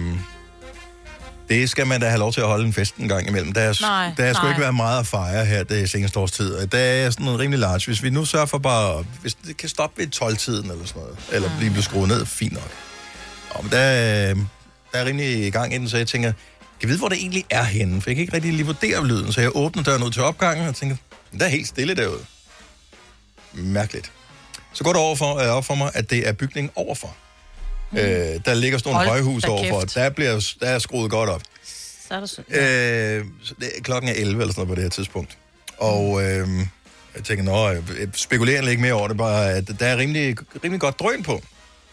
det skal man da have lov til at holde en fest en gang imellem. Der, er, Nej, der skal nej. ikke være meget at fejre her det seneste års tid. Der er sådan noget rimelig large. Hvis vi nu sørger for bare, hvis det kan stoppe ved tolv-tiden eller sådan noget, eller Mm. blive skruet ned, fint nok. Og der, der er rimelig i gang i den, så jeg tænker, jeg ved, hvor det egentlig er henne, for jeg kan ikke rigtig lige vurdere lyden, så jeg åbner døren ud til opgangen og tænker, der er helt stille derude. Mærkeligt. Så går det over for, øh, op for mig, at det er bygningen overfor. Mm. Øh, der ligger sådan nogle Hold højhus da overfor. kæft. Der, bliver, der er skruet godt op. Så er det så... Øh, så det, klokken er elleve eller sådan noget på det her tidspunkt. Og øh, jeg tænker, nå, jeg spekulerer ikke mere over det, bare at der er rimelig, rimelig godt drøn på.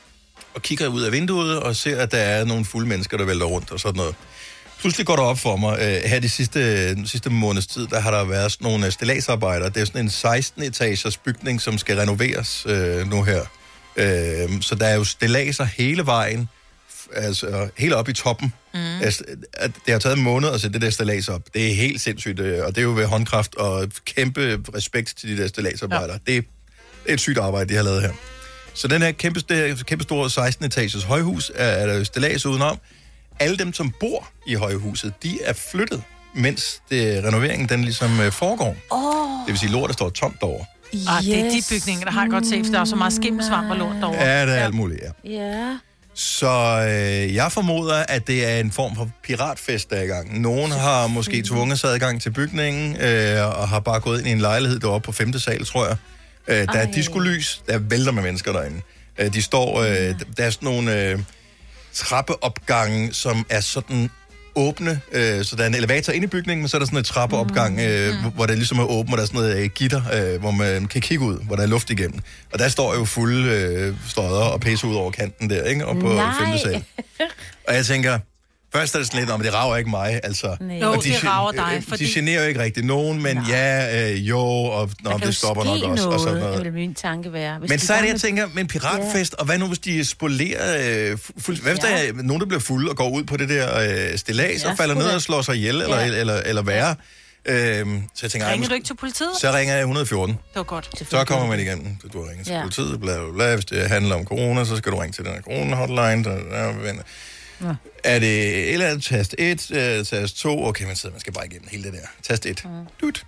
Og kigger ud af vinduet og ser, at der er nogle fulde mennesker, der vælter rundt og sådan noget. Pludselig går det op for mig, øh, her de sidste, den sidste måneds tid, der har der været sådan nogle stilladsarbejder. Det er sådan en seksten-etagers bygning, som skal renoveres øh, nu her. Øh, så der er jo stilladser hele vejen, altså helt op i toppen. Mm. Altså, at det har taget en måned at sætte det der stillads op. Det er helt sindssygt, øh, og det er jo ved håndkraft og kæmpe respekt til de der stilladsarbejdere. Ja. Det, er, det er et sygt arbejde, de har lavet her. Så den her kæmpe, kæmpe store seksten-etagers højhus er, er der stillads udenom. Alle dem, som bor i højhuset, de er flyttet, mens det, renoveringen den ligesom øh, foregår. Oh. Det vil sige, lortet står tomt derovre. Yes. Ah, det er de bygninger, der har jeg godt set, for der er så meget skimmelsvamp og lort derovre. Ja, det er alt muligt, ja. Ja. Så øh, jeg formoder, at det er en form for piratfest, der er i gang. Nogen har måske tvunget sig adgang til bygningen, øh, og har bare gået ind i en lejlighed deroppe på femte sal, tror jeg. Øh, der Ej. er diskolys, der vælter med mennesker derinde. Øh, de står, øh, der er sådan nogle øh, trappeopgange, som er sådan åbne, øh, så der er en elevator inde i bygningen, men så er der sådan en trappeopgang, øh, mm. hvor der ligesom er åben, og der er sådan noget øh, gitter, øh, hvor man kan kigge ud, hvor der er luft igennem. Og der står jo fulde øh, støder og pisse ud over kanten der, ikke? Og på femte sal. Og jeg tænker, først er det sådan lidt om, det rager ikke mig, altså. Nej. Jo, og de, det rager dig, øh, fordi... De generer jo ikke rigtig nogen, men Nej. ja, øh, jo, og nå, det stopper nok noget, også, og sådan noget. Det vil min tanke være. Hvis Men de så er det, gamle... jeg tænker, med en piratfest, ja. Og hvad nu, hvis de spolerer... Øh, fuld... Hvad hvis ja. der er nogen, der bliver fulde og går ud på det der øh, stillads, ja, og falder ned og slår sig ihjel, ja. eller, eller, eller, eller værre? Øhm, så jeg tænker, ringer ej, du ikke til politiet? Så ringer jeg et et fjorten. Det var godt. Så kommer man igennem. Du ringer til ja. politiet, bla, bla, bla. Hvis det handler om corona, så skal du ringe til den her corona-hotline. Der, der, der, Ja. Er det et eller andet tast et, uh, tast to? Okay, man sidder, man skal bare igennem hele det der. Tast et. Mm. Dut.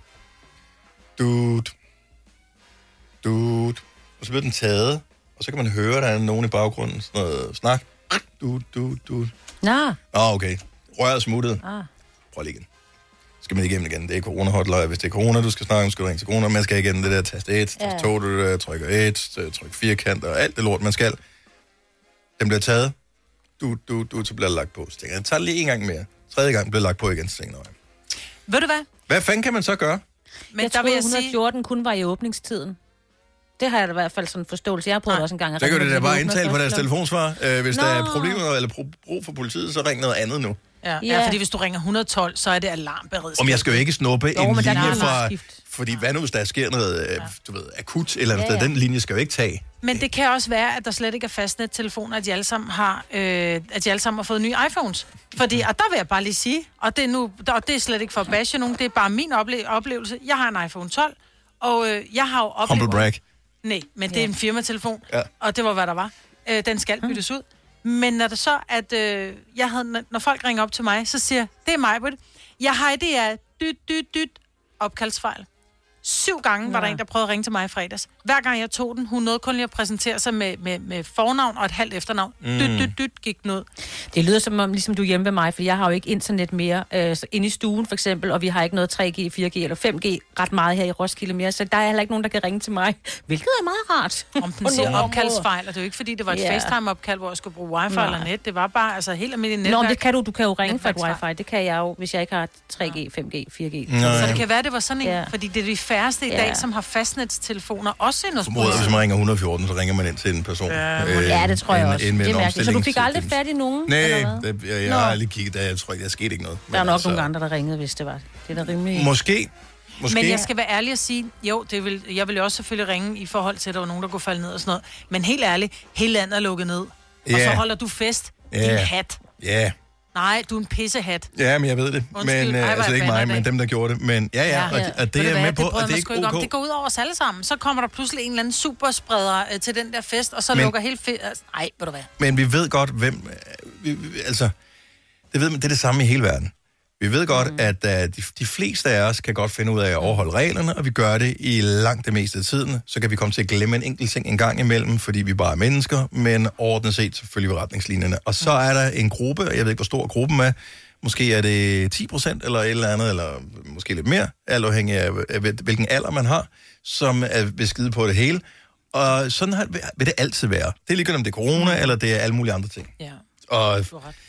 Dut. Dut. Og så bliver den taget, og så kan man høre, at der er nogen i baggrunden. Sådan noget snak. Dut, dut, dut. Nå. Nå, okay. Røret smuttet. Ah. Prøv lige igen. Skal man igennem igen. Det er corona-hotline. Hvis det er corona, du skal snakke om, skal du ringe til corona. Man skal igennem det der tast et, tast ja. to, du der, trykker et, tryk firkant og alt det lort, man skal. Den bliver taget. Du, du, du, så bliver det lagt på. Så tænker jeg, jeg tager det lige en gang mere. Tredje gang bliver lagt på igen, så tænker jeg, ved du hvad? Hvad fanden kan man så gøre? Men jeg der vil jeg et et fjorten sige... kun var i åbningstiden. Det har jeg da i hvert fald sådan en forståelse. Jeg har prøvet også en gang. Så kan du da bare indtale på deres telefonsvar. Øh, hvis Nå. der er problemer eller brug for politiet, så ring noget andet nu. Ja, ja, fordi hvis du ringer et et to, så er det alarmberedskab. Om jeg skal jo ikke snuppe jo, en linje fra... Skift. Fordi hvad nu, hvis der sker noget, ja. du ved, akut eller andet ja, ja. Den linje skal jo ikke tage. Men det kan også være, at der slet ikke er fastnet-telefoner, at de alle sammen har, øh, at de alle sammen har fået nye iPhones. Fordi, og der vil jeg bare lige sige, og det er, nu, og det er slet ikke for at bashe nogen, det er bare min ople- oplevelse. Jeg har en iPhone tolv, og øh, jeg har jo oplevet... Humble brag. Nej, men det er en firmatelefon, ja. og det var, hvad der var. Øh, den skal byttes mm. ud. Men når det så, at øh, jeg havde, når folk ringer op til mig, så siger det er mig, jeg har det er dyt, dyt, dyt, opkaldsfejl. Syv gange ja. var der en, der prøvede at ringe til mig i fredags. Hver gang jeg tog den, hun nåede kun lige at præsentere sig med, med, med fornavn og et halvt efternavn. Mm. Dyt, dyt, dyt, gik den ud. Det lyder som om, ligesom du er hjemme ved mig, for jeg har jo ikke internet mere øh, inde i stuen for eksempel, og vi har ikke noget tre G, fire G eller fem G ret meget her i Roskilde mere, så der er heller ikke nogen, der kan ringe til mig, hvilket er meget rart. Om den siger opkaldsfejl, og det er jo ikke, fordi det var et yeah. FaceTime-opkald, hvor jeg skulle bruge wifi Nej. eller net. Det var bare altså helt almindeligt netværk. Nå, det kan du. Du kan jo ringe for et wifi. Det kan jeg jo, hvis jeg ikke har tre G, fem G, fire G. Nå, ja. Så det kan være, det var sådan en, ja. fordi det er de færreste i dag, ja. som har fastnetstelefoner også i noget Formoder, hvis man ringer et et fjorten, så ringer man ind til en person. Ja, øh, ja det tror jeg en, også. En, en det er mærkeligt. Så du fik aldrig fat i nogen? Nej, det, jeg, jeg har lige kigget, der jeg tror ikke, der skete ikke noget. Der er nok altså, nogle andre, der ringede, hvis det var. Det er da rimelig... Måske. Måske. Men jeg skal være ærlig og sige, jo, det vil, jeg vil jo også selvfølgelig ringe i forhold til, at der var nogen, der kunne falde ned og sådan noget. Men helt ærligt, hele landet er lukket ned. Yeah. Og så holder du fest. Yeah. Din hat. Ja. Yeah. Nej, du er en pissehat. Ja, men jeg ved det. Undskyld, men, ej, altså ikke mig, men dem, der gjorde det. Men ja, ja, ja. Og, og det, det er med på, og det er ikke ok. Om. Det går ud over os alle sammen. Så kommer der pludselig en eller anden superspreder øh, til den der fest, og så men, lukker helt fedt. Altså, nej, ved du hvad. Men vi ved godt, hvem... Vi, vi, altså, det ved man, det er det samme i hele verden. Vi ved godt, mm. at uh, de, de fleste af os kan godt finde ud af at overholde reglerne, og vi gør det i langt det meste af tiden. Så kan vi komme til at glemme en enkelt ting en gang imellem, fordi vi bare er mennesker, men overordnet set selvfølgelig ved retningslinjerne. Og så er der en gruppe, og jeg ved ikke, hvor stor gruppen er, måske er det ti procent eller et eller andet, eller måske lidt mere, alt afhængig af, af hvilken alder man har, som er beskide på det hele. Og sådan her vil det altid være. Det er ligegyldigt, om det er corona, eller det er alle mulige andre ting. Ja, og... du har ret.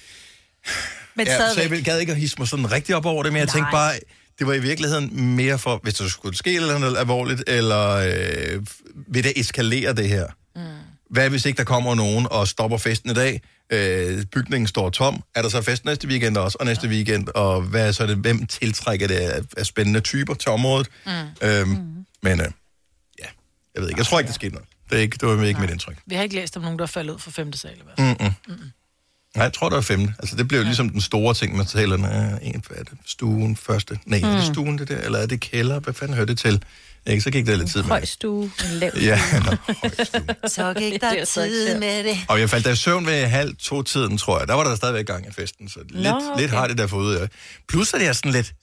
Men ja, så jeg vil, gad ikke at hisse mig sådan rigtig op over det, men jeg Nej. tænkte bare, det var i virkeligheden mere for, hvis der skulle ske noget alvorligt, eller øh, vil det eskalere det her? Mm. Hvad hvis ikke der kommer nogen og stopper festen i dag? Øh, bygningen står tom. Er der så fest næste weekend også, og næste ja. weekend? Og hvad er så det, hvem tiltrækker det af, af spændende typer til området? Mm. Øhm, mm. Men øh, ja, jeg ved ikke. Jeg tror ikke, der skete noget. Det, er ikke, det var ikke mit indtryk. Vi har ikke læst om nogen, der er faldet ud fra femte sal. Mm-mm. Mm-mm. Nej, jeg tror, der er femte. Altså, det blev jo ja. ligesom den store ting, man taler, en hvad er det? Stuen første. Nej, mm. er det stuen det der, eller er det kælder? Hvad fanden hører det til? Ikke, så gik der lidt tid med høj stue, en lav stue. Ja, nå, høj stue. Så gik der tid med det. Og jeg faldt der i søvn ved halv to-tiden, tror jeg. Der var der stadigvæk gang i festen, så lidt, nå, okay. lidt har det der fået ud af. Plus er det sådan lidt...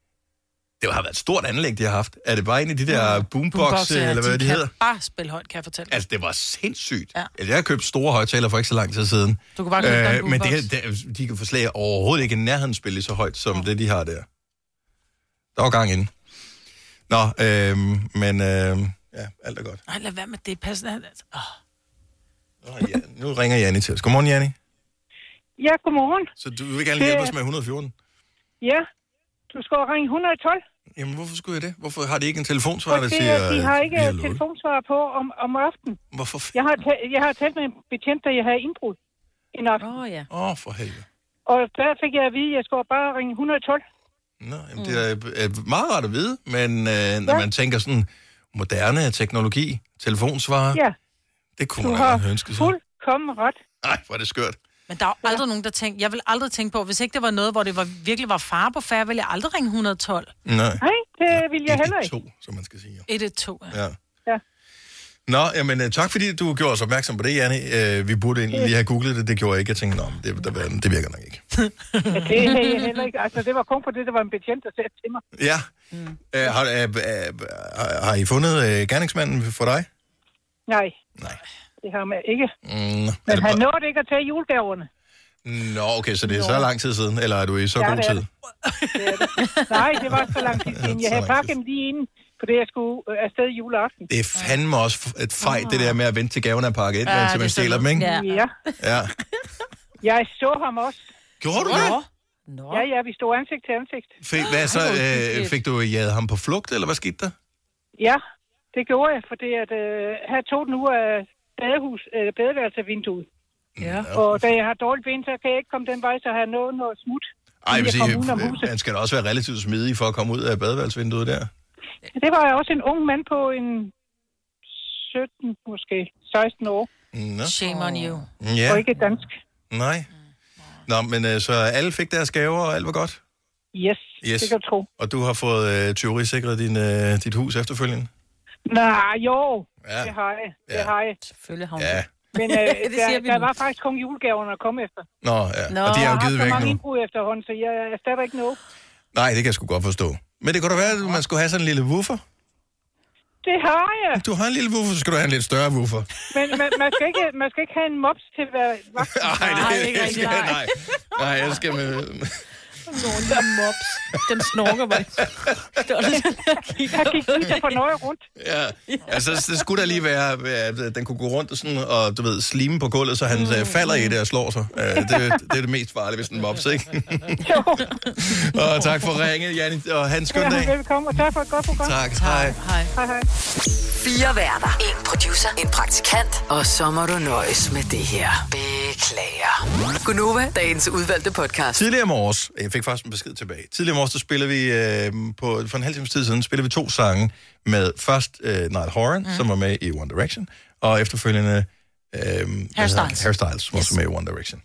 Det har været et stort anlæg, de har haft. Er det bare en af de der boombox, boombox ja, eller hvad de, de hedder? Bare spille højt, kan jeg fortælle. Altså, det var sindssygt. Ja. Altså, jeg har købt store højtaler for ikke så lang tid siden. Du kan bare købe øh, den men det, det, de kan få slag overhovedet ikke i nærheden spille så højt, som ja. det, de har der. Der var gang inde. Nå, øh, men øh, ja, alt er godt. Nej, lad være med det. Pas. Oh. Nå, ja, nu ringer Janni til os. Godmorgen, Janni. Ja, godmorgen. Så du vil gerne hjælpe os med et et fjorten? Ja, du skal ringe et et tolv. Jamen, hvorfor skulle jeg det? Hvorfor har de ikke en telefonsvarer, der siger... de har ikke en telefonsvarer på om, om aftenen. Hvorfor? Jeg har, jeg har talt med en betjent, der jeg havde indbrud en aften. Åh, oh, ja. Åh, oh, for helvede. Og der fik jeg at vide, at jeg skulle bare ringe et et tolv. Nå, jamen, mm. det er, er meget rart at vide, men øh, når ja. man tænker sådan moderne teknologi, telefonsvarer, ja. det kunne man godt ønske sig. Du har fuldkommen ret. Nej, hvor er det skørt. Men der er jo aldrig nogen, der tænker... Jeg vil aldrig tænke på, hvis ikke det var noget, hvor det var, virkelig var fare på færre, ville jeg aldrig ringe et tolv. Nej. Nej, det vil jeg heller ikke. et et to, som man skal sige. et et to, ja. ja. ja. Nå, jamen tak fordi du gjorde os opmærksom på det, Janni. Uh, vi burde egentlig lige have googlet det, det gjorde jeg ikke. Jeg tænkte, nå, det, det, det virker nok ikke. ja, det er jeg heller ikke. Altså, det var kun på det, der var en betjent, der sagde til mig. Ja. Mm. Uh, har, uh, uh, har, har I fundet uh, gerningsmanden for dig? Nej. Nej. Det har man ikke. Mm, Men han nåede ikke at tage julegaverne. Nå, okay, så det er Nå. så lang tid siden, eller er du i så ja, god tid? Det det er det. Nej, det var så lang tid siden. Jeg havde pakket dem lige inden, fordi jeg skulle afsted juleaften. Det er fandme også et fejl, det der med at vente til gaverne er pakket ind, ja, til man stjæler dem, ikke? Ja. ja. ja. Jeg så ham også. Gjorde du det? Nå. Ja, ja, vi stod ansigt til ansigt. Fik, hvad så, øh, fik du jaget ham på flugt, eller hvad skete der? Ja, Det gjorde jeg, fordi at, øh, her tog den uge af badehus, øh, badeværelsevinduet. Ja. Og da jeg har dårligt ben, så kan jeg ikke komme den vej, så har jeg nået noget smut. Ej, jeg vil sige, komme uden om huset. man skal da også være relativt smidig for at komme ud af badeværelsesvinduet der. Det var også en ung mand på en sytten, måske seksten år. Nå. Shame on you. Ja. Og ikke dansk. Nej. Nå, men øh, så alle fik deres gaver, og alt var godt? Yes, Yes. det kan du tro. Og du har fået øh, tyverisikret din, øh, dit hus efterfølgende? Nej, jo, Ja. det har jeg. Det Ja. har jeg. Selvfølgelig har hun Ja. det. Men øh, Det der, siger vi der nu. var faktisk kun julegaverne at komme efter. Nå, ja. Nå. Og de er Jeg jo har givet haft så væk mange nu. indbrud efterhånden, så jeg erstatter ikke noget. Nej, det kan jeg sgu godt forstå. Men det kunne da være, at man skulle have sådan en lille woofer. Det har jeg. Du har en lille woofer, så skal du have en lidt større woofer. Men man, man, skal ikke, man skal ikke have en mops til at være voksen. Nej, det, Nej, det, ikke det rigtig, skal, nej. nej. Nej, jeg skal med... Nogle mops. Den snorker mig. Det var lidt sådan, jeg kigger. Jeg gik lige for nøje rundt. Ja, altså det skulle da lige være, at den kunne gå rundt og, sådan, og du ved, slime på gulvet, så han mm. falder i det og slår sig. Uh, det, det er det mest farlige, hvis den mops, ikke? Jo. Og tak for ringet, Janni, og have en skøn Ja, dag. velkommen, og tak for et godt program. Tak, hej. Hej. Hej, hej. Fire værter. En producer. En praktikant. Og så må du nøjes med det her. Beklager. Gunova, dagens udvalgte podcast. Tidligere morges, jeg fik faktisk en besked tilbage. Tidligere morges, der spiller vi, øh, på, for en halv times tid siden, spiller vi to sange med først øh, Niall Horan, mm. som var med i One Direction, og efterfølgende øh, Hairstyles. Hairstyles, som yes. også med i One Direction.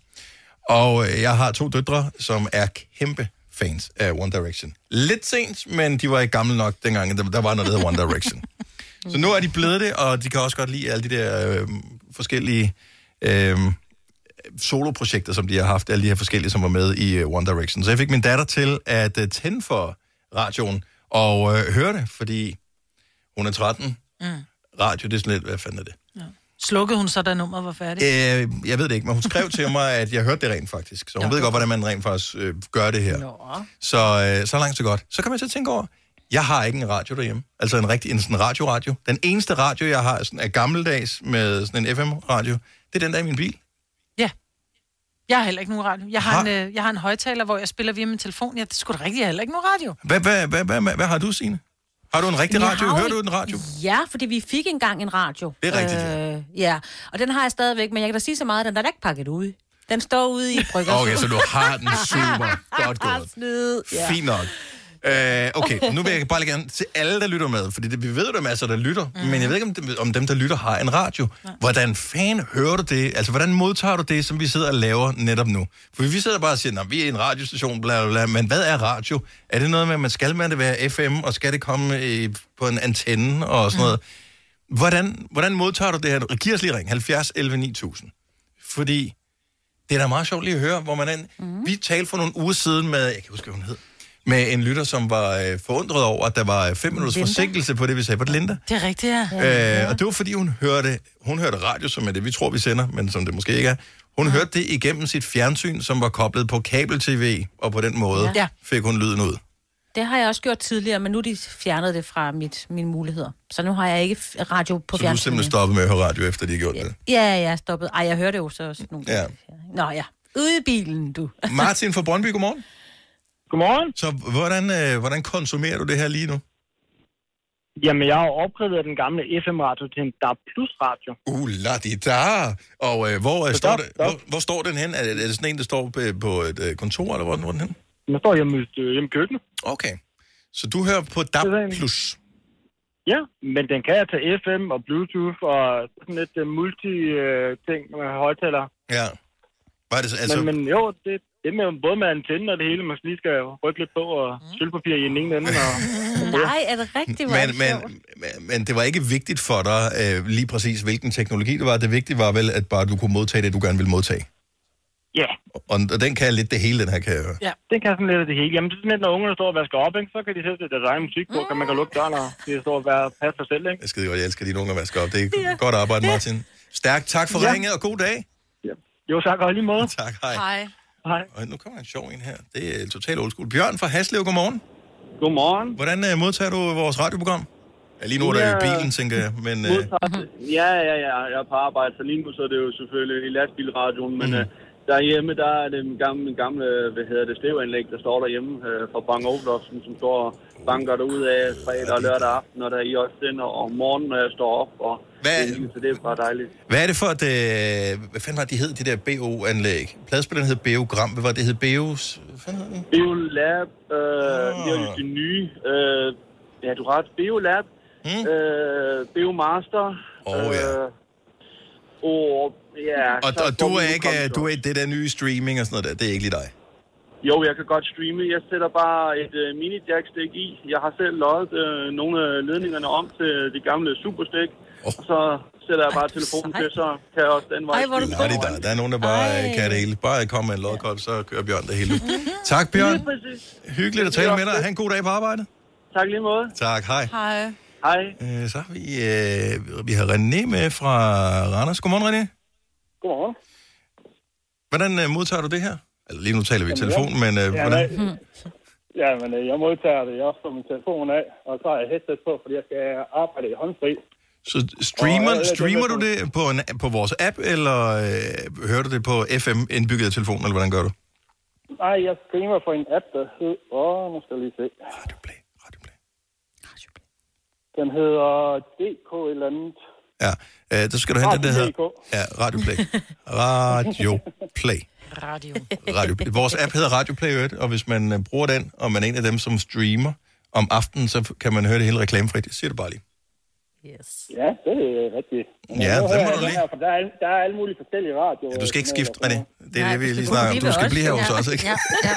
Og øh, jeg har to døtre, som er kæmpe fans af One Direction. Lidt sent, men de var ikke gamle nok dengang, der, der var noget, der hed One Direction. Så nu er de blevet det, og de kan også godt lide alle de der øh, forskellige øh, soloprojekter, som de har haft, alle de her forskellige, som var med i uh, One Direction. Så jeg fik min datter til at uh, tænde for radioen og uh, høre det, fordi hun er tretten. Mm. Radio, det er sådan lidt, hvad fanden er det? Ja. Slukkede hun så, da nummeret var færdigt? Øh, jeg ved det ikke, men hun skrev til mig, at jeg hørte det rent faktisk. Så hun ja, ved godt, hvordan man rent faktisk øh, gør det her. Nå. Så, øh, så langt så godt. Så kan man så tænke over, jeg har ikke en radio derhjemme. Altså en rigtig en sådan radio-radio. Den eneste radio, jeg har, sådan, er gammeldags med sådan en F M-radio. Det er den, der er i min bil. Ja. Jeg har heller ikke nogen radio. Jeg har, har... en, øh, jeg har en højtaler, hvor jeg spiller via min telefon. Ja, det skulle da rigtigt. Jeg har heller ikke nogen radio. Hvad, hvad, hvad, hvad, hvad, hvad har du, Signe? Har du en rigtig radio? jo... Hører du en radio? Ja, fordi vi fik engang en radio. Det er rigtigt, ja. Øh, ja. Og den har jeg stadigvæk, men jeg kan da sige så meget, at den er da ikke pakket ude. Den står ude i brygger. Okay, så du har den super. Godt gået. Snyd. Ja. Fint nok. Uh, okay, nu vil jeg bare lige gerne til alle, der lytter med, fordi det, vi ved, at der er masser, der lytter, mm. men jeg ved ikke, om dem, om dem, der lytter, har en radio. Nej. Hvordan fanden hører du det? Altså, hvordan modtager du det, som vi sidder og laver netop nu? For vi sidder bare og siger, at vi er en radiostation, bla, bla, bla, men hvad er radio? Er det noget med, at man skal med det være F M, og skal det komme i, på en antenne og sådan mm. noget? Hvordan, hvordan modtager du det her? Giv os lige ring, halvfjerds elleve ni tusind. Fordi det er da meget sjovt lige at høre, hvor man er. Mm. Vi talte for nogle uger siden med, jeg kan huske, hvad hun hed, med en lytter, som var øh, forundret over, at der var fem minutters Linda. forsinkelse på det, vi sagde. Var det Linda? Det er rigtigt, ja. Øh, og det var, fordi hun hørte, hun hørte radio, som er det, vi tror, vi sender, men som det måske ikke er. Hun ja. hørte det igennem sit fjernsyn, som var koblet på kabel-tv, og på den måde ja. fik hun lyden ud. Det har jeg også gjort tidligere, men nu er de fjernet det fra mit, mine muligheder. Så nu har jeg ikke radio på Så fjernsyn. du simpelthen stoppet med at høre radio, efter de har gjort ja. det? Ja, jeg er stoppet. Ej, jeg hører det jo så også nogle ja. Nå ja, ude i bilen, du. Martin fra Brøndby, godmorgen. Godmorgen. Så hvordan, øh, hvordan konsumerer du det her lige nu? Jamen, jeg har jo opgraderet den gamle F M-radio til en D A B plus radio. Uh, la di da. Og øh, hvor, øh, står stop, det, stop. hvor, hvor står den hen? Er det, er det sådan en, der står på, på et øh, kontor, eller hvor, hvor er den hen? Den står hjemme, øh, hjemme i køkkenet. Okay. Så du hører på D A B plus? Ja, men den kan jeg tage F M og Bluetooth og sådan et uh, multi-ting uh, med højtaler. Ja. Hvad er det så? Altså... Men, men jo, det, det er med, både med antenne og det hele, man lige skal rykke lidt på, og sølvpapir i den ene ende. Og... Nej, er det rigtigt? Men, men, men, men det var ikke vigtigt for dig øh, lige præcis, hvilken teknologi det var. Det vigtige var vel, at bare du kunne modtage det, du gerne ville modtage. Ja. Og, og den kan lidt det hele, den her kan jeg høre. Ja, den kan sådan lidt det hele. Jamen, det er sådan lidt, når ungerne står og vasker op, ikke? Så kan de sætte deres egen musik på, mm. kan man kan lukke døren, og de står og være passe sig selv, ikke? Jeg skide godt, jeg elsker dine unger vasker op. Det er ja. godt arbejde, Martin. Stærkt tak for ja. ringet, og god dag. Ja. Jo, tak, og lige måde. Tak, hej. Hej. Hej. Og nu kommer en sjov en her. Det er totalt old school. Bjørn fra Haslev, godmorgen. Godmorgen. Hvordan uh, modtager du vores radioprogram? Ja, lige nu er der ja, i bilen, tænker jeg, men... Uh... Ja, ja, ja, jeg er på arbejde, så lige nu så er det jo selvfølgelig i lastbilradioen, men mm. uh, Derhjemme, der er det min gamle, min gamle hvad hedder det, stereoanlæg, der står derhjemme øh, fra Bang Olufsen, som står og banker derud af fredag og lørdag aften, når der er i også den, og om morgenen, når jeg står op, og hvad, det, så det er bare dejligt. Hvad er det for et, øh, hvad fanden var det, de hed, de der B O-anlæg? Pladespilleren hed Beogram, hvad var det, hed Beos? Hvad fanden hed den? Beolab, øh, oh. det er jo det nye, øh, ja, du har ret, Beolab, mm. øh, Beomaster, Åh, oh, ja. Øh, og ja... Og, og du er ikke du er det der nye streaming og sådan noget der, det er ikke lige dig? Jo, jeg kan godt streame. Jeg sætter bare et uh, mini-jack-stik i. Jeg har selv løjet uh, nogle af ledningerne om til de gamle superstik. Oh. Og så sætter jeg bare Ej, telefonen til, så kan jeg også den vej. Ej, hvor er du Nej, der, der er nogen, der bare Ej. kan det hele. Bare kom med en lodkop, så kører Bjørn det hele. Tak, Bjørn. Hyggeligt at tale med dig. Ha' en god dag på arbejde. Tak lige måde. Tak, hej. Hej. Hej. Øh, så har vi, øh, vi har René med fra Randers. Godmorgen, René. Godmorgen. Hvordan øh, modtager du det her? Altså, lige nu taler vi i telefon, men øh, ja, hvordan? Nej, ja, men øh, jeg modtager det. Jeg får min telefon af, og så har jeg headset på, fordi jeg skal arbejde i håndfri. Så streamer, og, streamer du det på, en, på vores app, eller øh, hører du det på F M indbygget af telefonen, eller hvordan gør du? Nej, jeg streamer på en app, der hedder... Åh, oh, nu skal jeg lige se. Radioplay. Radioplay. Radioplay. Den hedder D K et eller andet. Ja, øh, der skal du hente den, der hedder... Ja, Radioplay. Radioplay. Radio. Radioplay. Vores app hedder Radioplay, og hvis man uh, bruger den, og man er en af dem, som streamer om aftenen, så kan man høre det hele reklamefrit. Jeg siger det bare lige. Yes. Ja, det er rigtigt. Men ja, det må du lige. Her, for der, er, der er alle mulige forskellige radioer. Ja, du skal ikke skifte, René. Det er Nej, det, vi lige snakker om. Du skal blive her hos os, ikke? Ja, ja.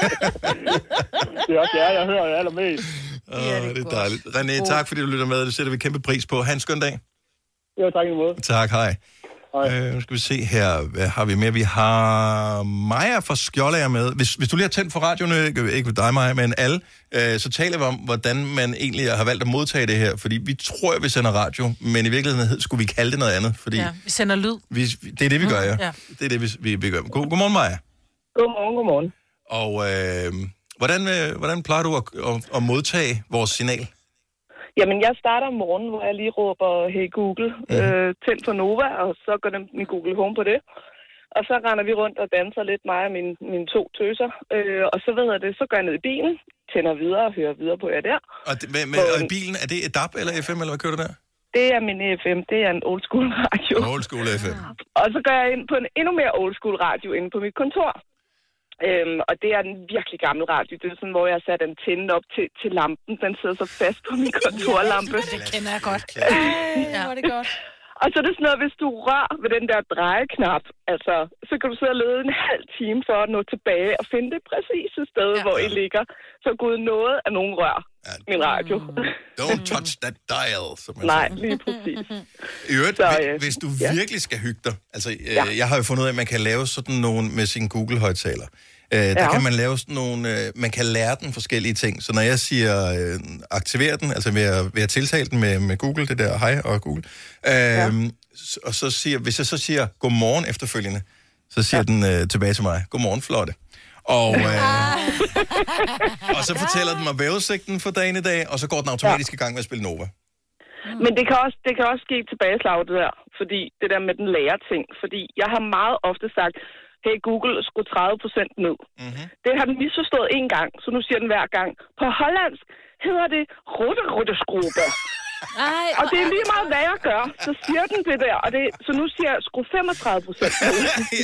Det er også jer, jeg hører allermest. Åh, oh, det er dejligt. René, tak fordi du lytter med. Det sætter vi kæmpe pris på. Ha' en skøn dag. Jo, tak i måde. Tak, hej. Øh, nu skal vi se her, hvad har vi med? Vi har Maja fra Skjoldager med. Hvis, hvis du lige har tændt for radioen, ikke ved dig, Maja, men alle, øh, så taler vi om, hvordan man egentlig har valgt at modtage det her. Fordi vi tror, at vi sender radio, men i virkeligheden skulle vi kalde det noget andet. Fordi ja, vi sender lyd. Vi, det er det, vi gør, ja. ja. Det er det, vi, vi, vi gør. God, godmorgen, Maja. Godmorgen, godmorgen. Og øh, hvordan, øh, hvordan plejer du at, at, at modtage vores signal? Jamen, jeg starter om morgenen, hvor jeg lige råber, hey Google, mm. øh, tænd for Nova, og så går den min Google Home på det. Og så render vi rundt og danser lidt, mig og mine, mine to tøser. Øh, og så ved jeg det, så går jeg ned i bilen, tænder videre og hører videre på jer der. Og, det, men, og i bilen, er det et D A B eller F M, eller hvad kører du der? Det er min F M, det er en old school radio. Old school F M. Og så går jeg ind på en endnu mere old school radio inde på mit kontor. Øhm, og det er en virkelig gammel radio. Det er sådan, hvor jeg har sat antennen op til, til lampen. Den sidder så fast på min kontorlampe. Ja, det kender jeg godt. Ej, ja. Var det godt. Og så er det sådan noget, hvis du rører ved den der drejeknap, altså, så kan du sidde og lede en halv time for at nå tilbage og finde det præcise sted, ja. hvor I ligger. Så Gud noget af nogen rør ja. min radio. Don't touch that dial, som man Nej, siger. lige præcis. I øvrigt, så, øh, hvis du ja. virkelig skal hygge dig, altså, øh, ja. jeg har jo fundet ud af, at man kan lave sådan nogle med sin Google-højtaler. Øh, der ja. kan man lave sådan nogle, øh, man kan lære den forskellige ting. Så når jeg siger øh, aktiver den, altså ved at, ved at tiltale den med, med Google, det der hej og Google, øh, ja. og så siger, hvis jeg så siger godmorgen efterfølgende, så siger ja. den øh, tilbage til mig, godmorgen flotte. Og, øh, og så fortæller den mig vejrudsigten for dagen i dag, og så går den automatisk ja. i gang med at spille Nova. Men det kan også, det kan også ske tilbageslag det der, fordi det der med den lærer ting, fordi jeg har meget ofte sagt, hey Google, skru tredive procent ned. Mm-hmm. Det har den misforstået en gang, så nu siger den hver gang. På hollandsk hedder det rutte-rutte-skrube. Og det er lige meget, hvad jeg gør, så siger den det der. Og det, så nu siger jeg, skru femogtredive procent ned.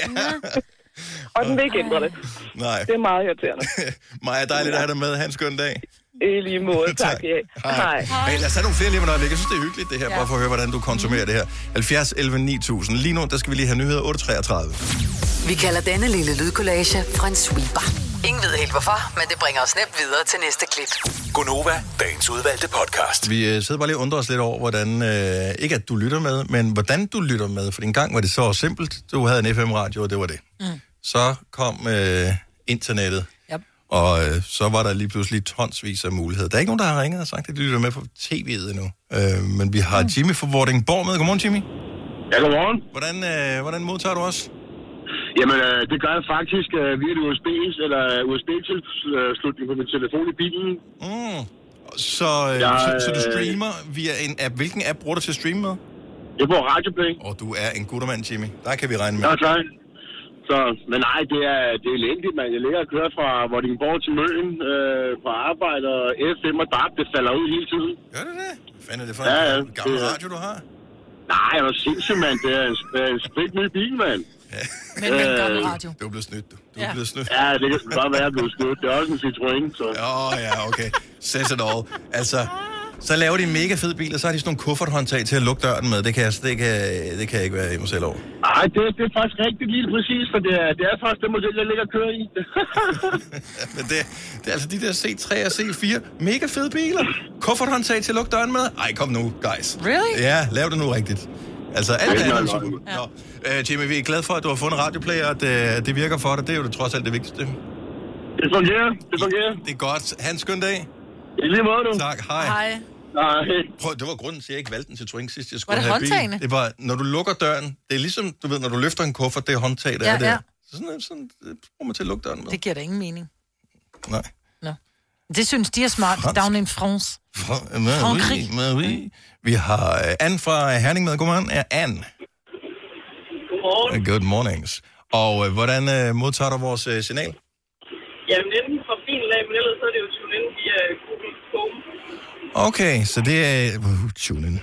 Og den vil ikke ændre det. Nej. Det er meget irriterende. Maja, dejligt at have dig med. Ha' en skøn dag. I lige måde, tak. tak. Ja. Hej. Hej. Lad os have nogle flere lige med dig. Jeg synes, det er hyggeligt, det her, ja. bare for at høre, hvordan du konsumerer det her. halvfjerds elleve ni tusind. Lige nu, der skal vi lige have nyheder otte treogtredive. Vi kalder denne lille lydkollage en sweeper. Ingen ved helt hvorfor, men det bringer os nemt videre til næste klip. Gonova, dagens udvalgte podcast. Vi øh, sidder bare lige og undrer os lidt over, hvordan, øh, ikke at du lytter med, men hvordan du lytter med. For en gang var det så simpelt. Du havde en F M-radio, og det var det. Mm. Så kom øh, internettet. Yep. Og øh, så var der lige pludselig tonsvis af muligheder. Der er ikke nogen, der har ringet og sagt, at de lytter med på T V'et endnu. Øh, men vi har mm. Jimmy fra Vordingborg med. Godmorgen, Jimmy. Ja, godmorgen. Hvordan, øh, hvordan modtager du os? Jamen, øh, det gør jeg faktisk øh, via et U S B eller U S B-tilslutning på min telefon i bilen. Mm. Så, øh, jeg, så, så du streamer via en app. Hvilken app bruger du til at streame med? Jeg bruger Radioplay. Og du er en guttermand, Jimmy. Der kan vi regne med. Ja, tak. Så, men nej, det er, det er elendigt, mand. Jeg ligger og kører fra Vordingborg til Møn øh, på arbejde, og F M og D A B, det falder ud hele tiden. Gør det det? Hvad fanden er det for ja, ja, en gammel det, radio, du har? Nej, jeg var sindssygt, mand. Det er en, en sprit ny bil, mand. Ja. Men med en gammel radio. Du er blevet snydt, du. Du ja. er blevet snydt. Ja, det kan godt være, at jeg er blevet snydt. Det er også en Citroën, så... Åh, oh, ja, okay. Says it all. Altså... Så laver de en mega fed bil, og så har de sådan nogle kufferthåndtag til at lukke døren med. Det kan jeg, det kan, det kan jeg ikke være i mig selv over. Nej, det, det er faktisk rigtigt lige præcis, for det er, det er faktisk det model, jeg ligger og kører i. Men det, det er altså de der C tre og C fire mega fede biler. Kufferthåndtag til at lukke døren med. Ej, kom nu, guys. Really? Ja, lav det nu rigtigt. Altså, alt det andet. Ja. Nå, uh, Jimmy, vi er glade for, at du har fundet radioplayer, at uh, det virker for dig. Det er jo det, trods alt det vigtigste. Det fungerer, det fungerer. Det er godt. Ha' en skøn dag. I lige måde, du. Tak, hej. Hej. Nej. Prøv, det var grunden til, at jeg ikke valgte en Citroën sidst. Jeg skulle var det have håndtagene? bil. Det var, når du lukker døren, det er ligesom, du ved, når du løfter en kuffert, det er håndtag, der ja, er der. Ja. Så sådan, sådan det bruger man til at lukke døren med. Det giver da ingen mening. Nej. Nå. Det synes de er smart. Fransk. Down in France. Fra, Marie, Marie. Vi har uh, Anne fra Herning med. Godmorgen. Er Anne. Godmorgen. Good mornings. Og uh, hvordan uh, modtager du vores uh, signal? Jamen, enten fra bilen af, men ellers så er det jo tune ind via Google Home. Okay, så det er... Uh, tune in. Det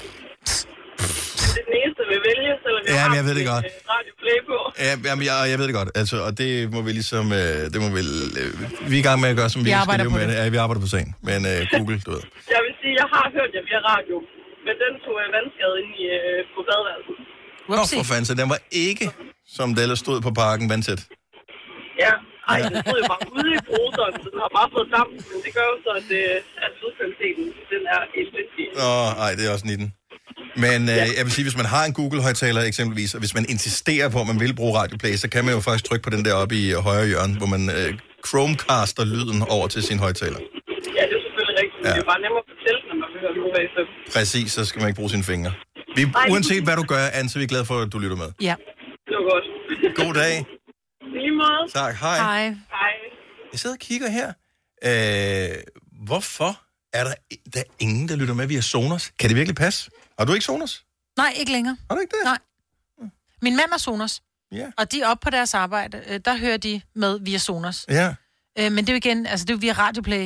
er den eneste, vi vælger, selvom jeg ja, har jeg ved det godt. Radio Play på. Ja, jamen, jeg, jeg ved det godt. Altså, og det må vi ligesom... Uh, det må vi, uh, vi er i gang med at gøre, som vi, vi skal leve med det. Ja, vi arbejder på sagen. Men uh, Google, du ved. Jeg vil sige, jeg har hørt jer via radio, men den tog jeg vandskade ind i, uh, på badeværelset. Nå, for fanden, så den var ikke, som det ellers stod på parken, vandsæt. Ja, ej, den stod jo bare ude i bruseren, så den har bare fået damp, men det gør jo så, at, at lydkvaliteten, den er elendig. Åh, ej, det er også nitten. Men øh, ja. jeg vil sige, hvis man har en Google-højtaler eksempelvis, og hvis man insisterer på, at man vil bruge Radio Play, så kan man jo faktisk trykke på den der oppe i højre hjørne, hvor man øh, Chromecaster lyden over til sin højtaler. Ja, det er selvfølgelig rigtigt, men ja. Det er bare nemmere at fortælle, når man vil høre Nova F M. Præcis, så skal man ikke bruge sine fingre. Vi, uanset hvad du gør, Anne, så er vi glade for, at du lytter med. Ja. Det var godt. God dag. Lige måde. Tak, hej. Hej. Hej. Jeg sidder og kigger her. Øh, hvorfor er der, der er ingen, der lytter med via Sonos? Kan det virkelig passe? Har du ikke Sonos? Nej, ikke længere. Har du ikke det? Nej. Min mand har Sonos. Ja. Og de er oppe på deres arbejde. Der hører de med via Sonos. Ja. Øh, men det er jo igen, altså det er jo via Radioplay.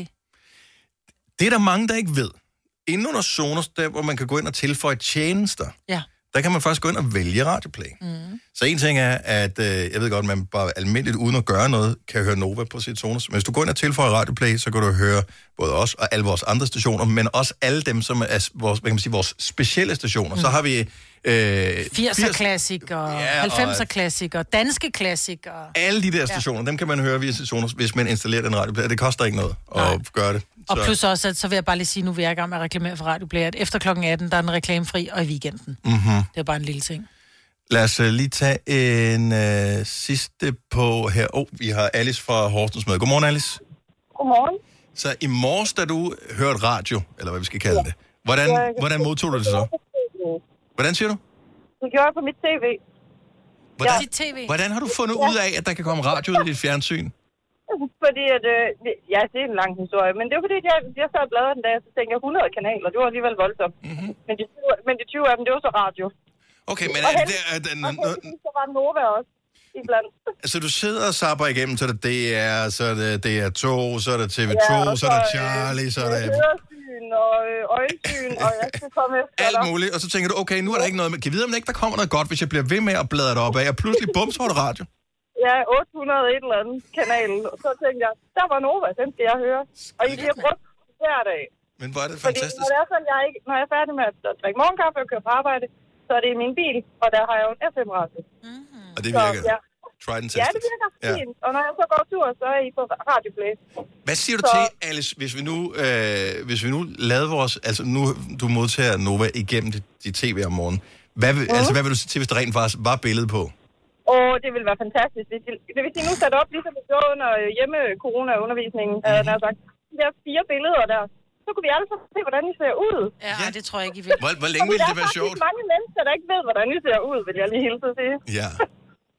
Det er der mange, der ikke ved. Inden under Sonos, der hvor man kan gå ind og tilføje tjenester, ja. Der kan man faktisk gå ind og vælge Radioplay. Mm. Så en ting er, at øh, jeg ved godt, at man bare almindeligt uden at gøre noget, kan høre Nova på sit Sonos. Men hvis du går ind og tilføjer Radioplay, så kan du høre både os og alle vores andre stationer, men også alle dem, som er vores, hvad kan man sige, vores specielle stationer. Mm. Så har vi... Øh, firser-klassikere, ja, halvfemser-klassikere, danske klassikere. Alle de der stationer, ja. Dem kan man høre via sit Sonos, hvis man installerer den Radioplay. Det koster ikke noget Nej. At gøre det. Så. Og plus også, at så vil jeg bare lige sige, nu vil jeg i gang med at reklamere for Radioplay, at efter klokken atten, der er den reklamefri, og i weekenden. Mm-hmm. Det er bare en lille ting. Lad os uh, lige tage en uh, sidste på her. Åh, oh, vi har Alice fra Horsens med. Godmorgen, Alice. Godmorgen. Så i morges, da du hørte radio, eller hvad vi skal kalde ja. Det, hvordan, ja, hvordan modtog du det så? Hvordan siger du? Det gjorde jeg på mit tv. Hvordan, ja. T V. Hvordan har du fundet ja. Ud af, at der kan komme radio ud i dit fjernsyn? Fordi at, øh, ja, det er en lang historie, men det var fordi, at jeg, jeg sad og bladrede den dag, og så tænkte jeg hundrede kanaler, det var alligevel voldsomt. Mm-hmm. Men, de, men de tyve af dem, det var så radio. Okay, men og er det... Er, er, og heldigvis, så var Nova også iblandt. Altså, du sidder og zapper igennem, så er det D R, så er det D R to, så er det T V to, ja, så, så er det Charlie, så er det... Høresyn og øh, øjensyn, og jeg skal komme efter alt muligt, og så tænker du, okay, nu er der ikke noget... Kan vi vide, om ikke der kommer noget godt, hvis jeg bliver ved med at bladre det op af, og pludselig bum, så var det radio. Ja, otte hundrede et eller andet kanal. Og så tænkte jeg, der var Nova, den skal jeg høre. Og I bliver brugt hver dag. Men hvor er det fantastisk. Fordi når, det er sådan, jeg ikke, når jeg er færdig med at drikke morgenkaffe og køre på arbejde, så er det i min bil, og der har jeg jo en F M-radio. Mm-hmm. Og det virker? Så, ja. Try den ja, det virker ja. Fint. Og når jeg så går tur, så er I på Radioplay. Hvad siger du så... til, Alice, hvis vi nu, øh, hvis vi nu lavede vores... Altså nu, du modtager Nova igennem dit, dit tv om morgenen. Hvad, mm. altså, hvad vil du sige til, hvis der rent faktisk var billede på? Og det ville være fantastisk. Det vil sige, nu sat op, ligesom vi gjorde under hjemme-corona-undervisningen, mm-hmm. når jeg sagt, de der fire billeder der, så kunne vi alle sammen se, hvordan I ser ud. Ja, ja. Det tror jeg ikke, I vil. Hvor, hvor længe ville det være sjovt? Der er mange mennesker, der ikke ved, hvordan I ser ud, vil jeg lige hilse at sige. Ja.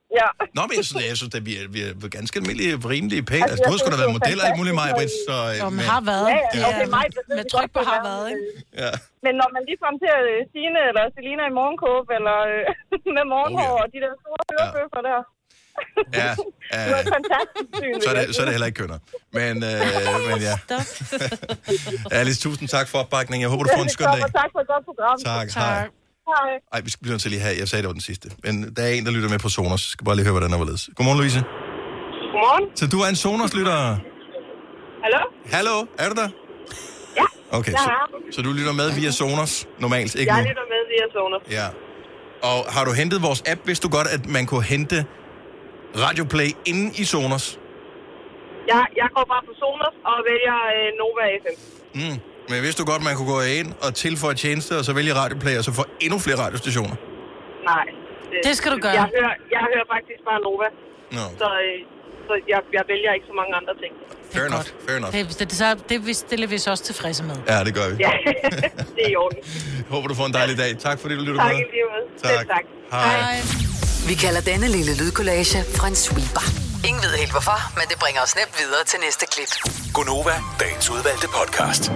Ja. Nå, men jeg synes, jeg synes at vi er, vi er ganske almindelige, rimelige pæne. Altså, du har sgu da været model og alt muligt, Maja, Britt, så... Jo, men har været. Ja, ja, Det okay, er mig, med tryk på har været, ikke? Ja. Men når man lige frem til uh, Signe eller Selina i morgenkåb, eller uh, med morgenhår, oh, ja. og de der store hørebøffer der. Ja, ja. Det var et fantastisk syn. Så er det, så er det heller ikke kønner. Men, øh, men ja. Alice, tusind tak for opbakningen. Jeg håber, du får en skøn dag. Tak for et godt program. Tak, hej. Hej. Ej, vi skal blive nødt til lige her. Jeg sagde, det var den sidste. Men der er en, der lytter med på Sonos. Jeg skal bare lige høre, hvordan der var ledes. Godmorgen, Louise. Godmorgen. Så du er en Sonos-lytter? Hallo? Hallo, er du der? Ja, okay, der så, er. så du lytter med via Sonos normalt, ikke Jeg nu? lytter med via Sonos. Ja. Og har du hentet vores app? Vidste du godt, at man kunne hente Radioplay inde i Sonos? Ja, jeg går bare på Sonos og vælger øh, Nova F M. Mm. Men vidste du godt, man kunne gå ind og tilføje tjenester, og så vælge Radioplay, og så få endnu flere radiostationer? Nej. Det skal du gøre. Jeg hører, jeg hører faktisk bare Nova. No. Så, øh, så jeg, jeg vælger ikke så mange andre ting. Fair enough, fair enough. Det, det, det, det, det stiller vi så også tilfredse med. Ja, det gør vi. Ja, det er i orden. Håber, du får en dejlig dag. Tak fordi du lytter Tak med. i lige måde. Tak. Selv tak. Hej. Hej. Vi kalder denne lille lydkollage en sweeper. Ingen ved helt hvorfor, men det bringer os nemt videre til næste klip. Gonova, dagens udvalgte podcast.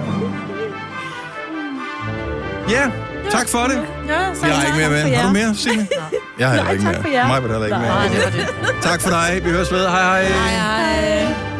Ja, tak for det. Ja, jeg har ikke mere med. Har du mere, Signe? Jeg har heller ikke mere. tak for jer. Mig var der heller ikke mere. Nej, det var det. Tak for dig. Vi høres ved. Hej hej. Hej hej.